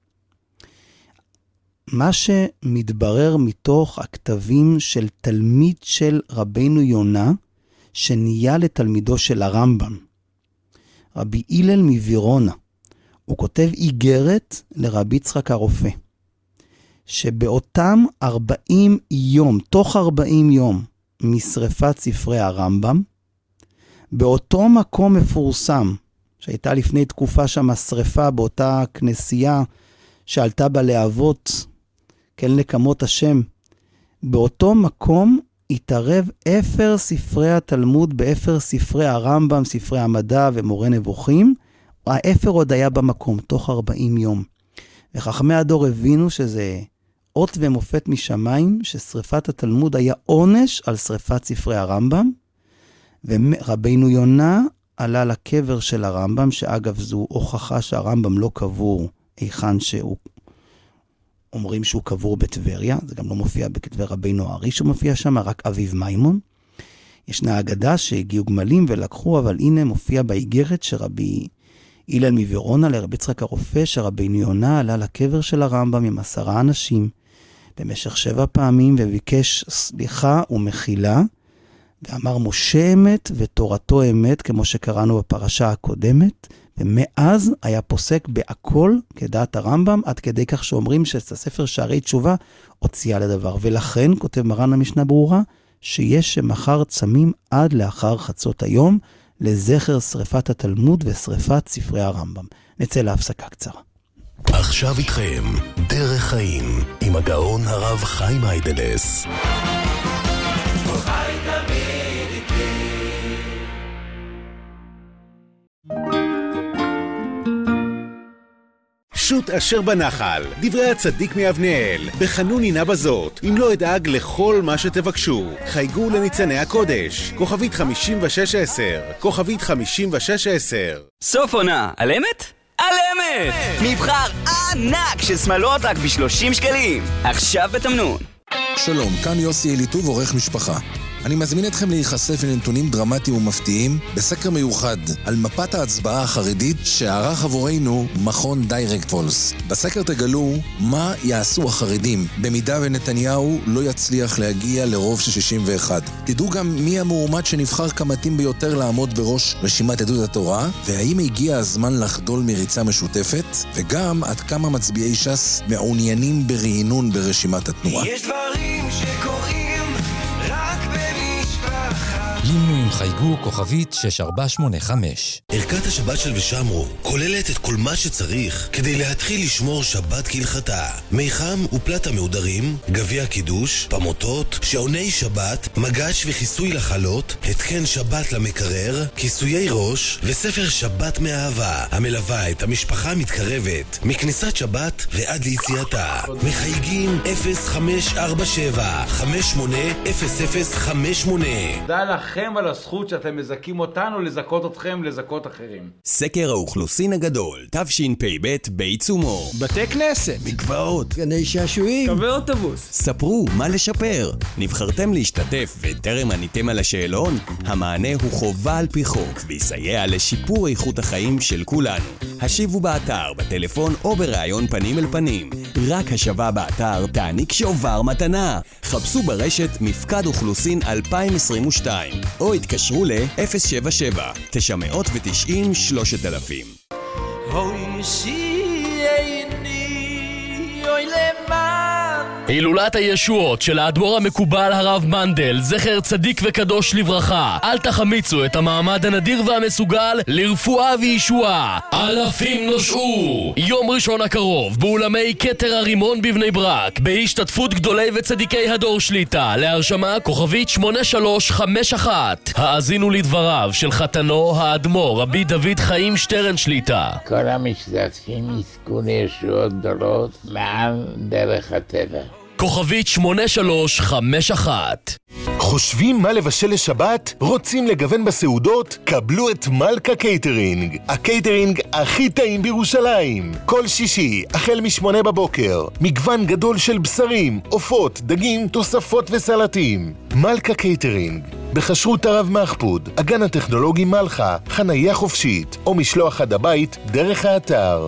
מה שמתברר מתוך הכתבים של תלמיד של רבינו יונה, שנהיה לתלמידו של הרמב"ם, רבי הלל מווירונה, הוא כותב איגרת לרבי יצחק הרופא, שבאותם ארבעים יום, תוך ארבעים יום, משריפת ספרי הרמב"ם, באותו מקום מפורסם, שהייתה לפני תקופה שם השריפה באותה כנסייה, שעלתה בלהבות, כל נקמות השם, באותו מקום התערב אפר ספרי התלמוד באפר ספרי הרמב"ם, ספרי המדע ומורה נבוכים. האפר עוד היה במקום, תוך ארבעים יום. וחכמי הדור הבינו שזה אות ומופת משמיים, ששריפת התלמוד היה עונש על שריפת ספרי הרמב"ם. ורבינו יונה עלה לקבר של הרמב"ם, שאגב זו הוכחה שהרמב"ם לא קבור היכן שהוא, אומרים שהוא קבור בטבריה, זה גם לא מופיע בכתבי רבינו הארי שמופיע שם, רק אביב מימון. ישנה אגדה שהגיעו גמלים ולקחו, אבל הנה מופיע באיגרת שרבי אילן מוורונה לרבי יצחק הרופא, שרבינו יונה עלה לקבר של הרמב"ם עם עשרה אנשים במשך שבע פעמים, וביקש סליחה ומחילה, ואמר משה אמת ותורתו אמת, כמו שקראנו בפרשה הקודמת, ומאז היה פוסק בהכל כדעת הרמב"ם, עד כדי כך שאומרים שאת הספר שערי תשובה הוציאה לדבר. ולכן, כותב מרן המשנה ברורה, שיש שמחר צמים עד לאחר חצות היום, לזכר שריפת התלמוד ושריפת ספרי הרמב"ם. נצא להפסקה קצרה. עכשיו איתכם, דרך חיים, עם הגאון הרב חיים היידלס. שוט אשר בנחל, דברי הצדיק מאבנאל, בחנוני נא בזאת, אם לא אדאג לכל מה שתבקשו. חייגו לניצני הקודש, כוכבית חמישים ושש עשר, כוכבית חמישים ושש עשר. סוף עונה, על אמת? על אמת! מבחר ענק של שמלות רק ב-שלושים שקלים. עכשיו בתמנון. שלום, כאן יוסי אליטוב, עורך משפחה. אני מזמין אתכם להיחשף לנתונים דרמטיים ומפתיעים בסקר מיוחד על מפת ההצבעה החרדית שערך עבורנו מכון דיירקט פולס. בסקר תגלו מה יעשו החרדים במידה ונתניהו לא יצליח להגיע לרוב של שישים ואחת. תדעו גם מי המועמד שנבחר כמתאים ביותר לעמוד בראש רשימת יהדות התורה, והאם הגיע הזמן לחדול מריצה משותפת, וגם עד כמה מצביעי ש"ס מעוניינים ברעינון ברשימת התנועה. יש דברים שקורים רק במשפחה. לינו חייגו כוכבית שש ארבע שמונה חמש. ערכת השבת של ושמרו כוללת את כל מה שצריך כדי להתחיל לשמור שבת כהלכתה. מיחם ופלטה מעודרים, גביע קידוש, פמוטות, שעוני שבת, מגש וכיסוי לחלות, התקן שבת למקרר, כיסויי ראש וספר שבת מאהבה המלווה את המשפחה המתקרבת מכניסת שבת ועד ליציאתה. מחייגים אפס חמש ארבע שבע חמש שמונה אפס אפס חמש שמונה. תודה לכם על הזכות שאתם מזכים אותנו לזכות אתכם לזכות אחרים. סקר האוכלוסין הגדול, תשפ"ב בעיצומו. בתי כנסת, מקוואות, גני שעשועים, קווי אוטובוס. ספרו מה לשפר. נבחרתם להשתתף וטרם עניתם על השאלון? המענה הוא חובה על פי חוק ויסייע לשיפור איכות החיים של כולנו. השיבו באתר, בטלפון או בראיון פנים אל פנים. רק השבה באתר תעניק שובר מתנה. חפשו ברשת מפקד אוכלוסין אלפיים עשרים ושתיים או התקשרו ל-אפס שבע שבע תשע תשע אפס שלושת אלפים. הילולת הישועות של האדמו"ר המקובל הרב מנדל, זכר צדיק וקדוש לברכה. אל תחמיצו את המעמד הנדיר והמסוגל לרפואה וישועה. אלפים נושעו. יום ראשון הקרוב באולמי כתר הרימון בבני ברק, בהשתתפות גדולי וצדיקי הדור שליטה. להרשמה כוכבית שמונה שלוש חמש אחת. האזינו לדבריו של חתנו האדמו"ר רבי דוד חיים שטרן שליטה. כל המשתתפים יזכו לישועות גדולות מעם דרך הטבע. כוכבית שמונה שלוש חמש אחת. חושבים מה לבשל לשבת? רוצים לגוון בסעודות? קבלו את מלכה קייטרינג, הקייטרינג הכי טעים בירושלים. כל שישי, החל משמונה בבוקר, מגוון גדול של בשרים, עופות, דגים, תוספות וסלטים. מלכה קייטרינג, בחשרות הרב מחפוד, הגן הטכנולוגי מלכה, חנייה חופשית, או משלוח עד הבית דרך האתר.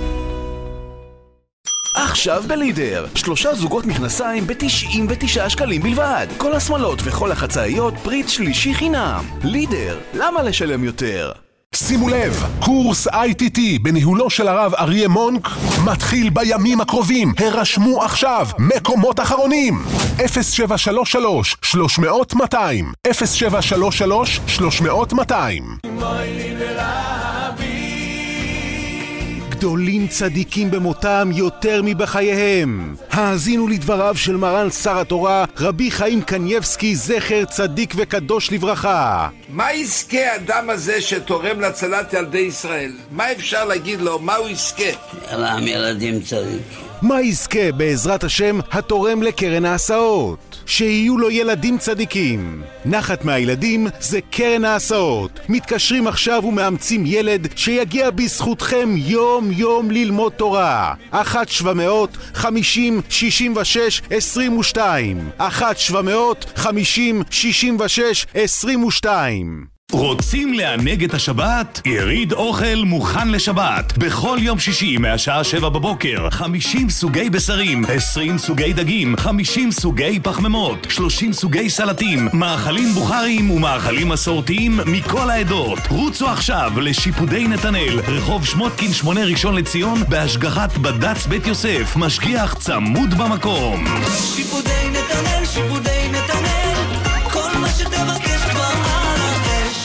עכשיו בלידר, שלושה זוגות מכנסיים ב-תשעים ותשעה שקלים בלבד. כל השמלות וכל החצאיות פריט שלישי חינם. לידר, למה לשלם יותר? שימו לב, קורס איי טי טי בניהולו של הרב אריה מונק מתחיל בימים הקרובים. הרשמו עכשיו, מקומות אחרונים. אפס שבע שלוש שלוש שלוש מאות מאתיים אפס שבע שלוש שלוש שלוש מאות מאתיים. גדולים צדיקים במותם יותר מבחייהם. האזינו לדבריו של מרן שר התורה, רבי חיים קנייבסקי, זכר צדיק וקדוש לברכה. מה יזכה האדם הזה שתורם להצלת ילדי ישראל? מה אפשר להגיד לו? מה הוא יזכה? רם ילדים צדיק. מה יזכה בעזרת השם התורם לקרן ההסעות? שיהיו לו ילדים צדיקים. נחת מהילדים זה קרן ההסעות. מתקשרים עכשיו ומאמצים ילד שיגיע בזכותכם יום יום ללמוד תורה. אחת שבע מאות חמישים שישים ושש עשרים ושתיים. אחת שבע מאות חמישים שישים ושש עשרים ושתיים. רוצים לענג את השבת? יריד אוכל מוכן לשבת. בכל יום שישי מהשעה שבע בבוקר, חמישים סוגי בשרים, עשרים סוגי דגים, חמישים סוגי פחמימות, שלושים סוגי סלטים, מאכלים בוכריים ומאכלים מסורתיים מכל העדות. רוצו עכשיו לשיפודי נתנאל, רחוב שמותקין שמונה ראשון לציון, בהשגחת בד"ץ בית יוסף, משגיח צמוד במקום. שיפודי נתנאל, שיפודי נתנאל, כל מה שתבקש כבר על האש.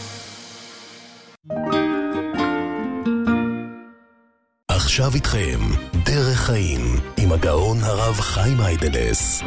עכשיו איתכם דרך חיים עם הגאון הרב חיים היידלס.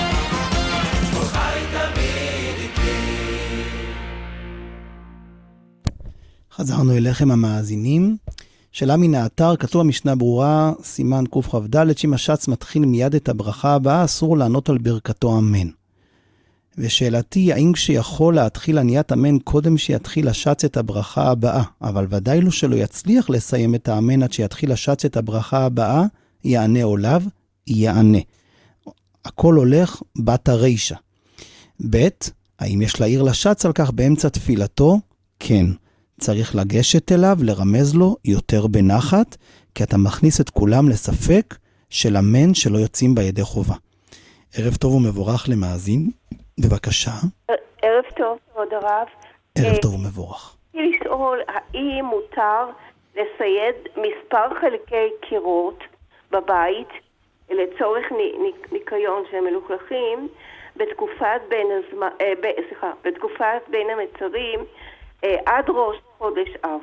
חזרנו אליכם המאזינים. שאלה מן האתר, כתוב המשנה ברורה, סימן קכ"ד, שאם השץ מתחיל מיד את הברכה הבאה, אסור לענות על ברכתו אמן. ושאלתי, האם כשיכול להתחיל עניית אמן קודם שיתחיל השץ את הברכה הבאה, אבל ודאי לו שלא יצליח לסיים את האמן עד שיתחיל השץ את הברכה הבאה, יענה עליו, יענה. הכל הולך בת הרישה. ב' האם יש להעיר לשץ על כך באמצע תפילתו? כן. צריך לגשת אליו, לרמז לו יותר בנחת, כי אתה מכניס את כולם לספק של אמן שלא יוצאים בידי חובה. ערב טוב ומבורך למאזין. בבקשה. ערב טוב, כבוד הרב. ערב טוב ומבורך. לשאול, האם מותר לסייד מספר חלקי קירות בבית לצורך ניקיון שהם מלוכלכים בתקופת בין הזמן, אה, ב, סליחה, בתקופת בין המצרים אה, עד ראש חודש אב?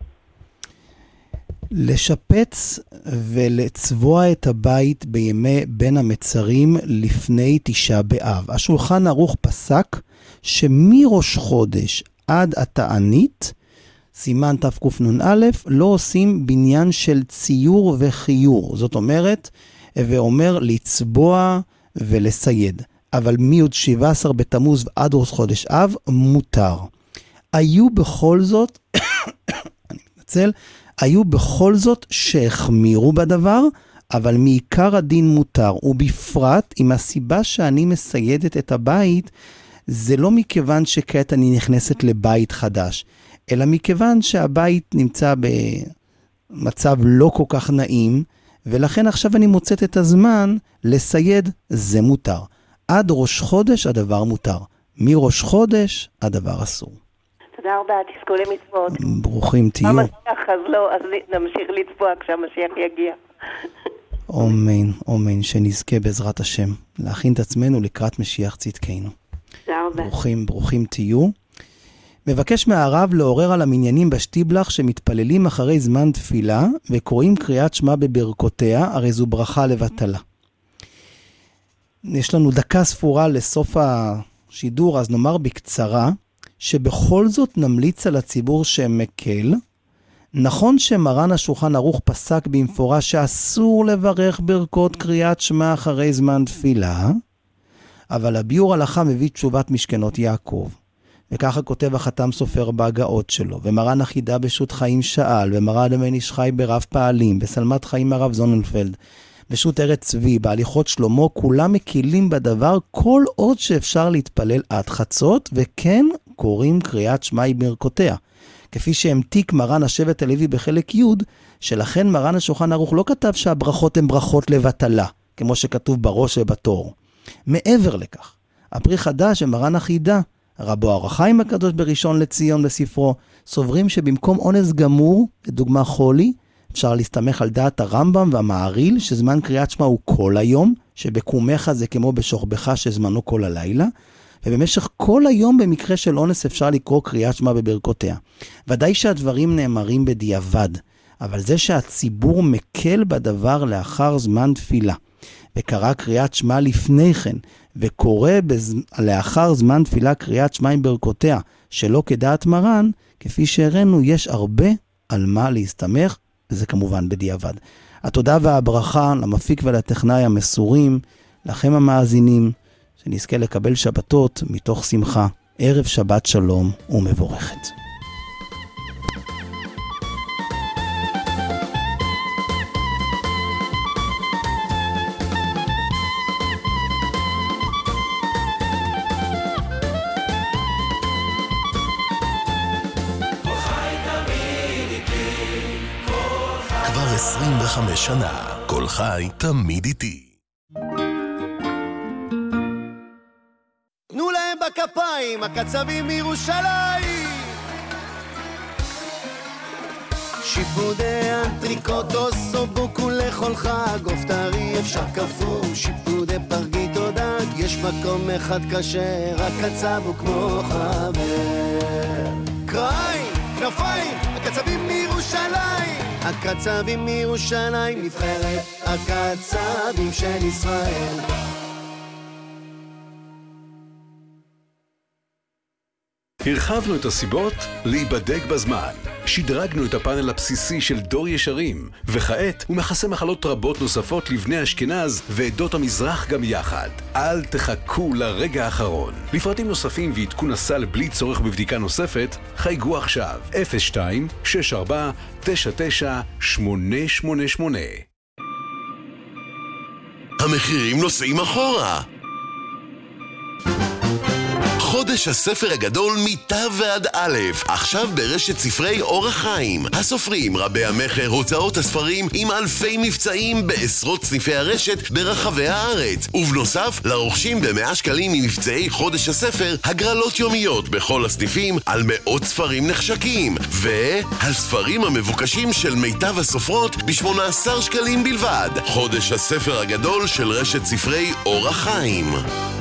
לשפץ ולצבוע את הבית בימי בין המצרים לפני תשעה באב. השולחן ערוך פסק שמראש חודש עד התענית, סימן תקנ"א, לא עושים בניין של ציור וחיור. זאת אומרת, ואומר לצבוע ולסייד. אבל מי"ד שבע עשרה בתמוז ועד ראש חודש אב מותר. היו בכל זאת, אני מתנצל, היו בכל זאת שהחמירו בדבר, אבל מעיקר הדין מותר, ובפרט עם הסיבה שאני מסיידת את הבית, זה לא מכיוון שכעת אני נכנסת לבית חדש, אלא מכיוון שהבית נמצא במצב לא כל כך נעים, ולכן עכשיו אני מוצאת את הזמן לסייד, זה מותר. עד ראש חודש הדבר מותר, מראש חודש הדבר אסור. תודה רבה, תזכו למצוות. ברוכים תהיו. המשיח, אז לא, אז נמשיך לצבוע כשהמשיח יגיע. אומן, אומן, שנזכה בעזרת השם, להכין את עצמנו לקראת משיח צדקנו. תודה רבה. ברוכים, ברוכים תהיו. מבקש מהרב לעורר על המניינים בשטיבלח שמתפללים אחרי זמן תפילה, וקוראים קריאת שמע בברכותיה, הרי זו ברכה לבטלה. יש לנו דקה ספורה לסוף השידור, אז נאמר בקצרה, שבכל זאת נמליץ על הציבור שמקל. נכון שמרן השולחן ערוך פסק במפורש שאסור לברך ברכות קריאת שמע אחרי זמן תפילה, אבל הביאור הלכה מביא תשובת משכנות יעקב. וככה כותב החתם סופר בהגאות שלו, ומרן החידה בשו"ת חיים שאל, ומרן הבן איש חי ברב פעלים, בסלמת חיים הרב זוננפלד, בשו"ת ארץ צבי, בהליכות שלמה, כולם מקילים בדבר כל עוד שאפשר להתפלל עד חצות, וכן קוראים קריאת שמע ברכותיה. כפי שהמתיק מרן השבט הלוי בחלק י', שלכן מרן השולחן ערוך לא כתב שהברכות הן ברכות לבטלה, כמו שכתוב בראש ובתור. מעבר לכך, הפרי חדש שמרן החידה, רבו אור החיים הקדוש בראשון לציון בספרו, סוברים שבמקום אונס גמור, לדוגמה חולי, אפשר להסתמך על דעת הרמב"ם והמעריל, שזמן קריאת שמע הוא כל היום, שבקומך זה כמו בשוכבך שזמנו כל הלילה, ובמשך כל היום במקרה של אונס אפשר לקרוא קריאת שמע בברכותיה. ודאי שהדברים נאמרים בדיעבד, אבל זה שהציבור מקל בדבר לאחר זמן תפילה, וקרא קריאת שמע לפני כן, וקורא בז... לאחר זמן תפילה קריאת שמע עם ברכותיה, שלא כדעת מרן, כפי שהראינו, יש הרבה על מה להסתמך, וזה כמובן בדיעבד. התודה והברכה למפיק ולטכנאי המסורים, לכם המאזינים, שנזכה לקבל שבתות מתוך שמחה, ערב שבת שלום ומבורכת. עשרים וחמש שנה, כל חי תמיד איתי. תנו להם בכפיים, הקצבים מירושלים. שיפודי אנטריקוט או סובוקו לכל חג, אוף טרי אפשר כפור, שיפודי פרגית או דג, יש מקום אחד כשר, הקצב הוא כמו חבר. קריים, כנפיים, הקצבים מירושלים. הקצבים מירושלים, נבחרת הקצבים של ישראל. הרחבנו את הסיבות להיבדק בזמן. שדרגנו את הפאנל הבסיסי של דור ישרים, וכעת הוא מכסה מחלות רבות נוספות לבני אשכנז ועדות המזרח גם יחד. אל תחכו לרגע האחרון. לפרטים נוספים ועדכון הסל בלי צורך בבדיקה נוספת, חייגו עכשיו אפס שתיים שש ארבע תשע תשע שמונה שמונה שמונה. המחירים נוסעים אחורה. חודש הספר הגדול מתו ועד א', עכשיו ברשת ספרי אור החיים. הסופרים, רבי המחר, הוצאות הספרים עם אלפי מבצעים בעשרות סניפי הרשת ברחבי הארץ. ובנוסף, לרוכשים במאה שקלים ממבצעי חודש הספר, הגרלות יומיות בכל הסניפים על מאות ספרים נחשקים. והספרים המבוקשים של מיטב הסופרות ב-שמונה עשר שקלים בלבד. חודש הספר הגדול של רשת ספרי אור החיים.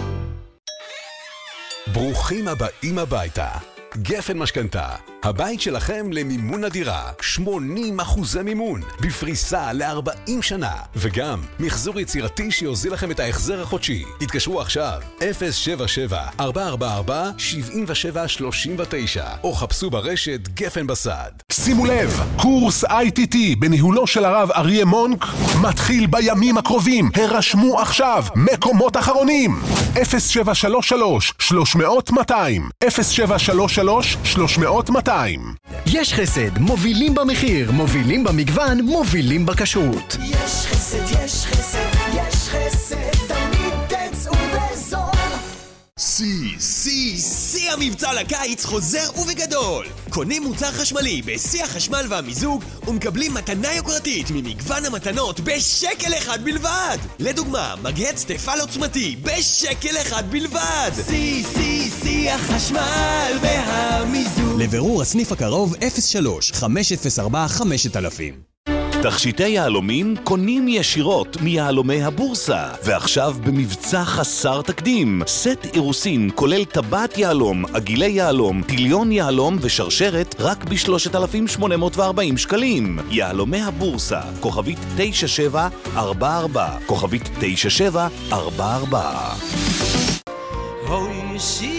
ברוכים הבאים הביתה. גפן משכנתה, הבית שלכם למימון הדירה, שמונים אחוזי מימון, בפריסה ל-ארבעים שנה, וגם מחזור יצירתי שיוזיל לכם את ההחזר החודשי. התקשרו עכשיו, אפס שבע שבע ארבע ארבע ארבע שבע שבע שלוש תשע, או חפשו ברשת גפן בסד. שימו לב, קורס איי טי טי בניהולו של הרב אריה מונק מתחיל בימים הקרובים. הרשמו עכשיו, מקומות אחרונים. אפס שבע שלוש שלוש שלוש מאות מאתיים, אפס שבע שלוש שלוש שלוש מאות מאתיים. יש חסד, מובילים במחיר, מובילים במגוון, מובילים בכשרות. יש חסד, יש חסד, יש חסד, תמיד תצאו בזול. סי, סי, סי המבצע לקיץ חוזר ובגדול. קונים מוצר חשמלי בשיא החשמל והמיזוג ומקבלים מתנה יוקרתית ממגוון המתנות בשקל אחד בלבד. לדוגמה, מגהץ תפל עוצמתי בשקל אחד בלבד. סי, סי, סי החשמל והמיזוג. לבירור הסניף הקרוב אפס שלוש חמש אפס ארבע חמש אלף. תכשיטי יהלומים קונים ישירות מיהלומי הבורסה, ועכשיו במבצע חסר תקדים. סט אירוסין כולל טבעת יהלום, עגילי יהלום, טיליון יהלום ושרשרת רק ב-שלושת אלפים שמונה מאות וארבעים שקלים. יהלומי הבורסה, כוכבית תשע שבע ארבע ארבע, כוכבית תשע שבע ארבע ארבע. אוי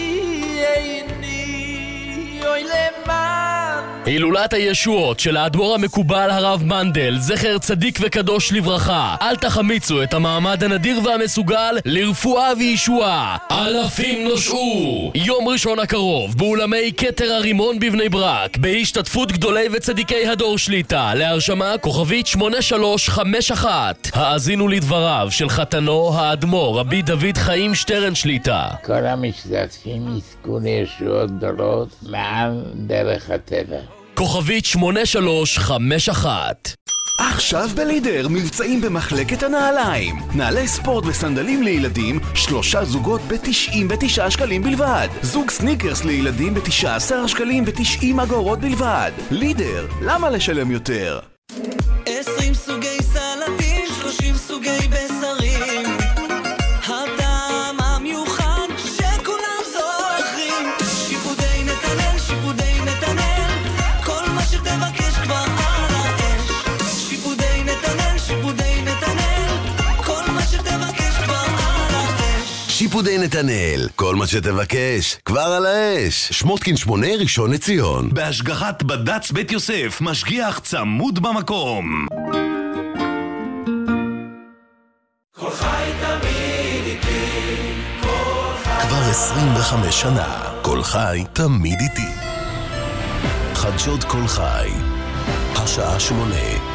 שייני, אוי למען. הילולת הישועות של האדמו"ר המקובל הרב מנדל, זכר צדיק וקדוש לברכה. אל תחמיצו את המעמד הנדיר והמסוגל לרפואה וישועה. אלפים נושעו. יום ראשון הקרוב באולמי כתר הרימון בבני ברק, בהשתתפות גדולי וצדיקי הדור שליטה. להרשמה כוכבית שמונה שלוש חמש אחת. האזינו לדבריו של חתנו האדמו"ר רבי דוד חיים שטרן שליטה. כל המשתתפים יזכו לישועות גדולות מעם דרך הטבע. כוכבית שמונה שלוש חמש אחת. עכשיו בלידר מבצעים במחלקת הנעליים. נעלי ספורט וסנדלים לילדים, שלושה זוגות ב-תשעים ותשעה שקלים בלבד. זוג סניקרס לילדים ב-תשעה עשר שקלים ותשעים אגורות בלבד. לידר, למה לשלם יותר? עשרים סוגי סלטים, שלושים סוגי בשרים. הטעם המיוחד שכולם זוכרים. שיפודי נתנאל, שיפודי נתנאל, כל מה שתבקש כבר על האש. שיפודי נתנאל, כל מה שתבקש, כבר על האש. שמוטקין שמונה, ראשון לציון. בהשגחת בד"ץ בית יוסף, משגיח צמוד במקום. כל חי תמיד איתי, כל חי. כבר עשרים וחמש שנה, כל חי תמיד איתי. חדשות כל חי, השעה שמונה.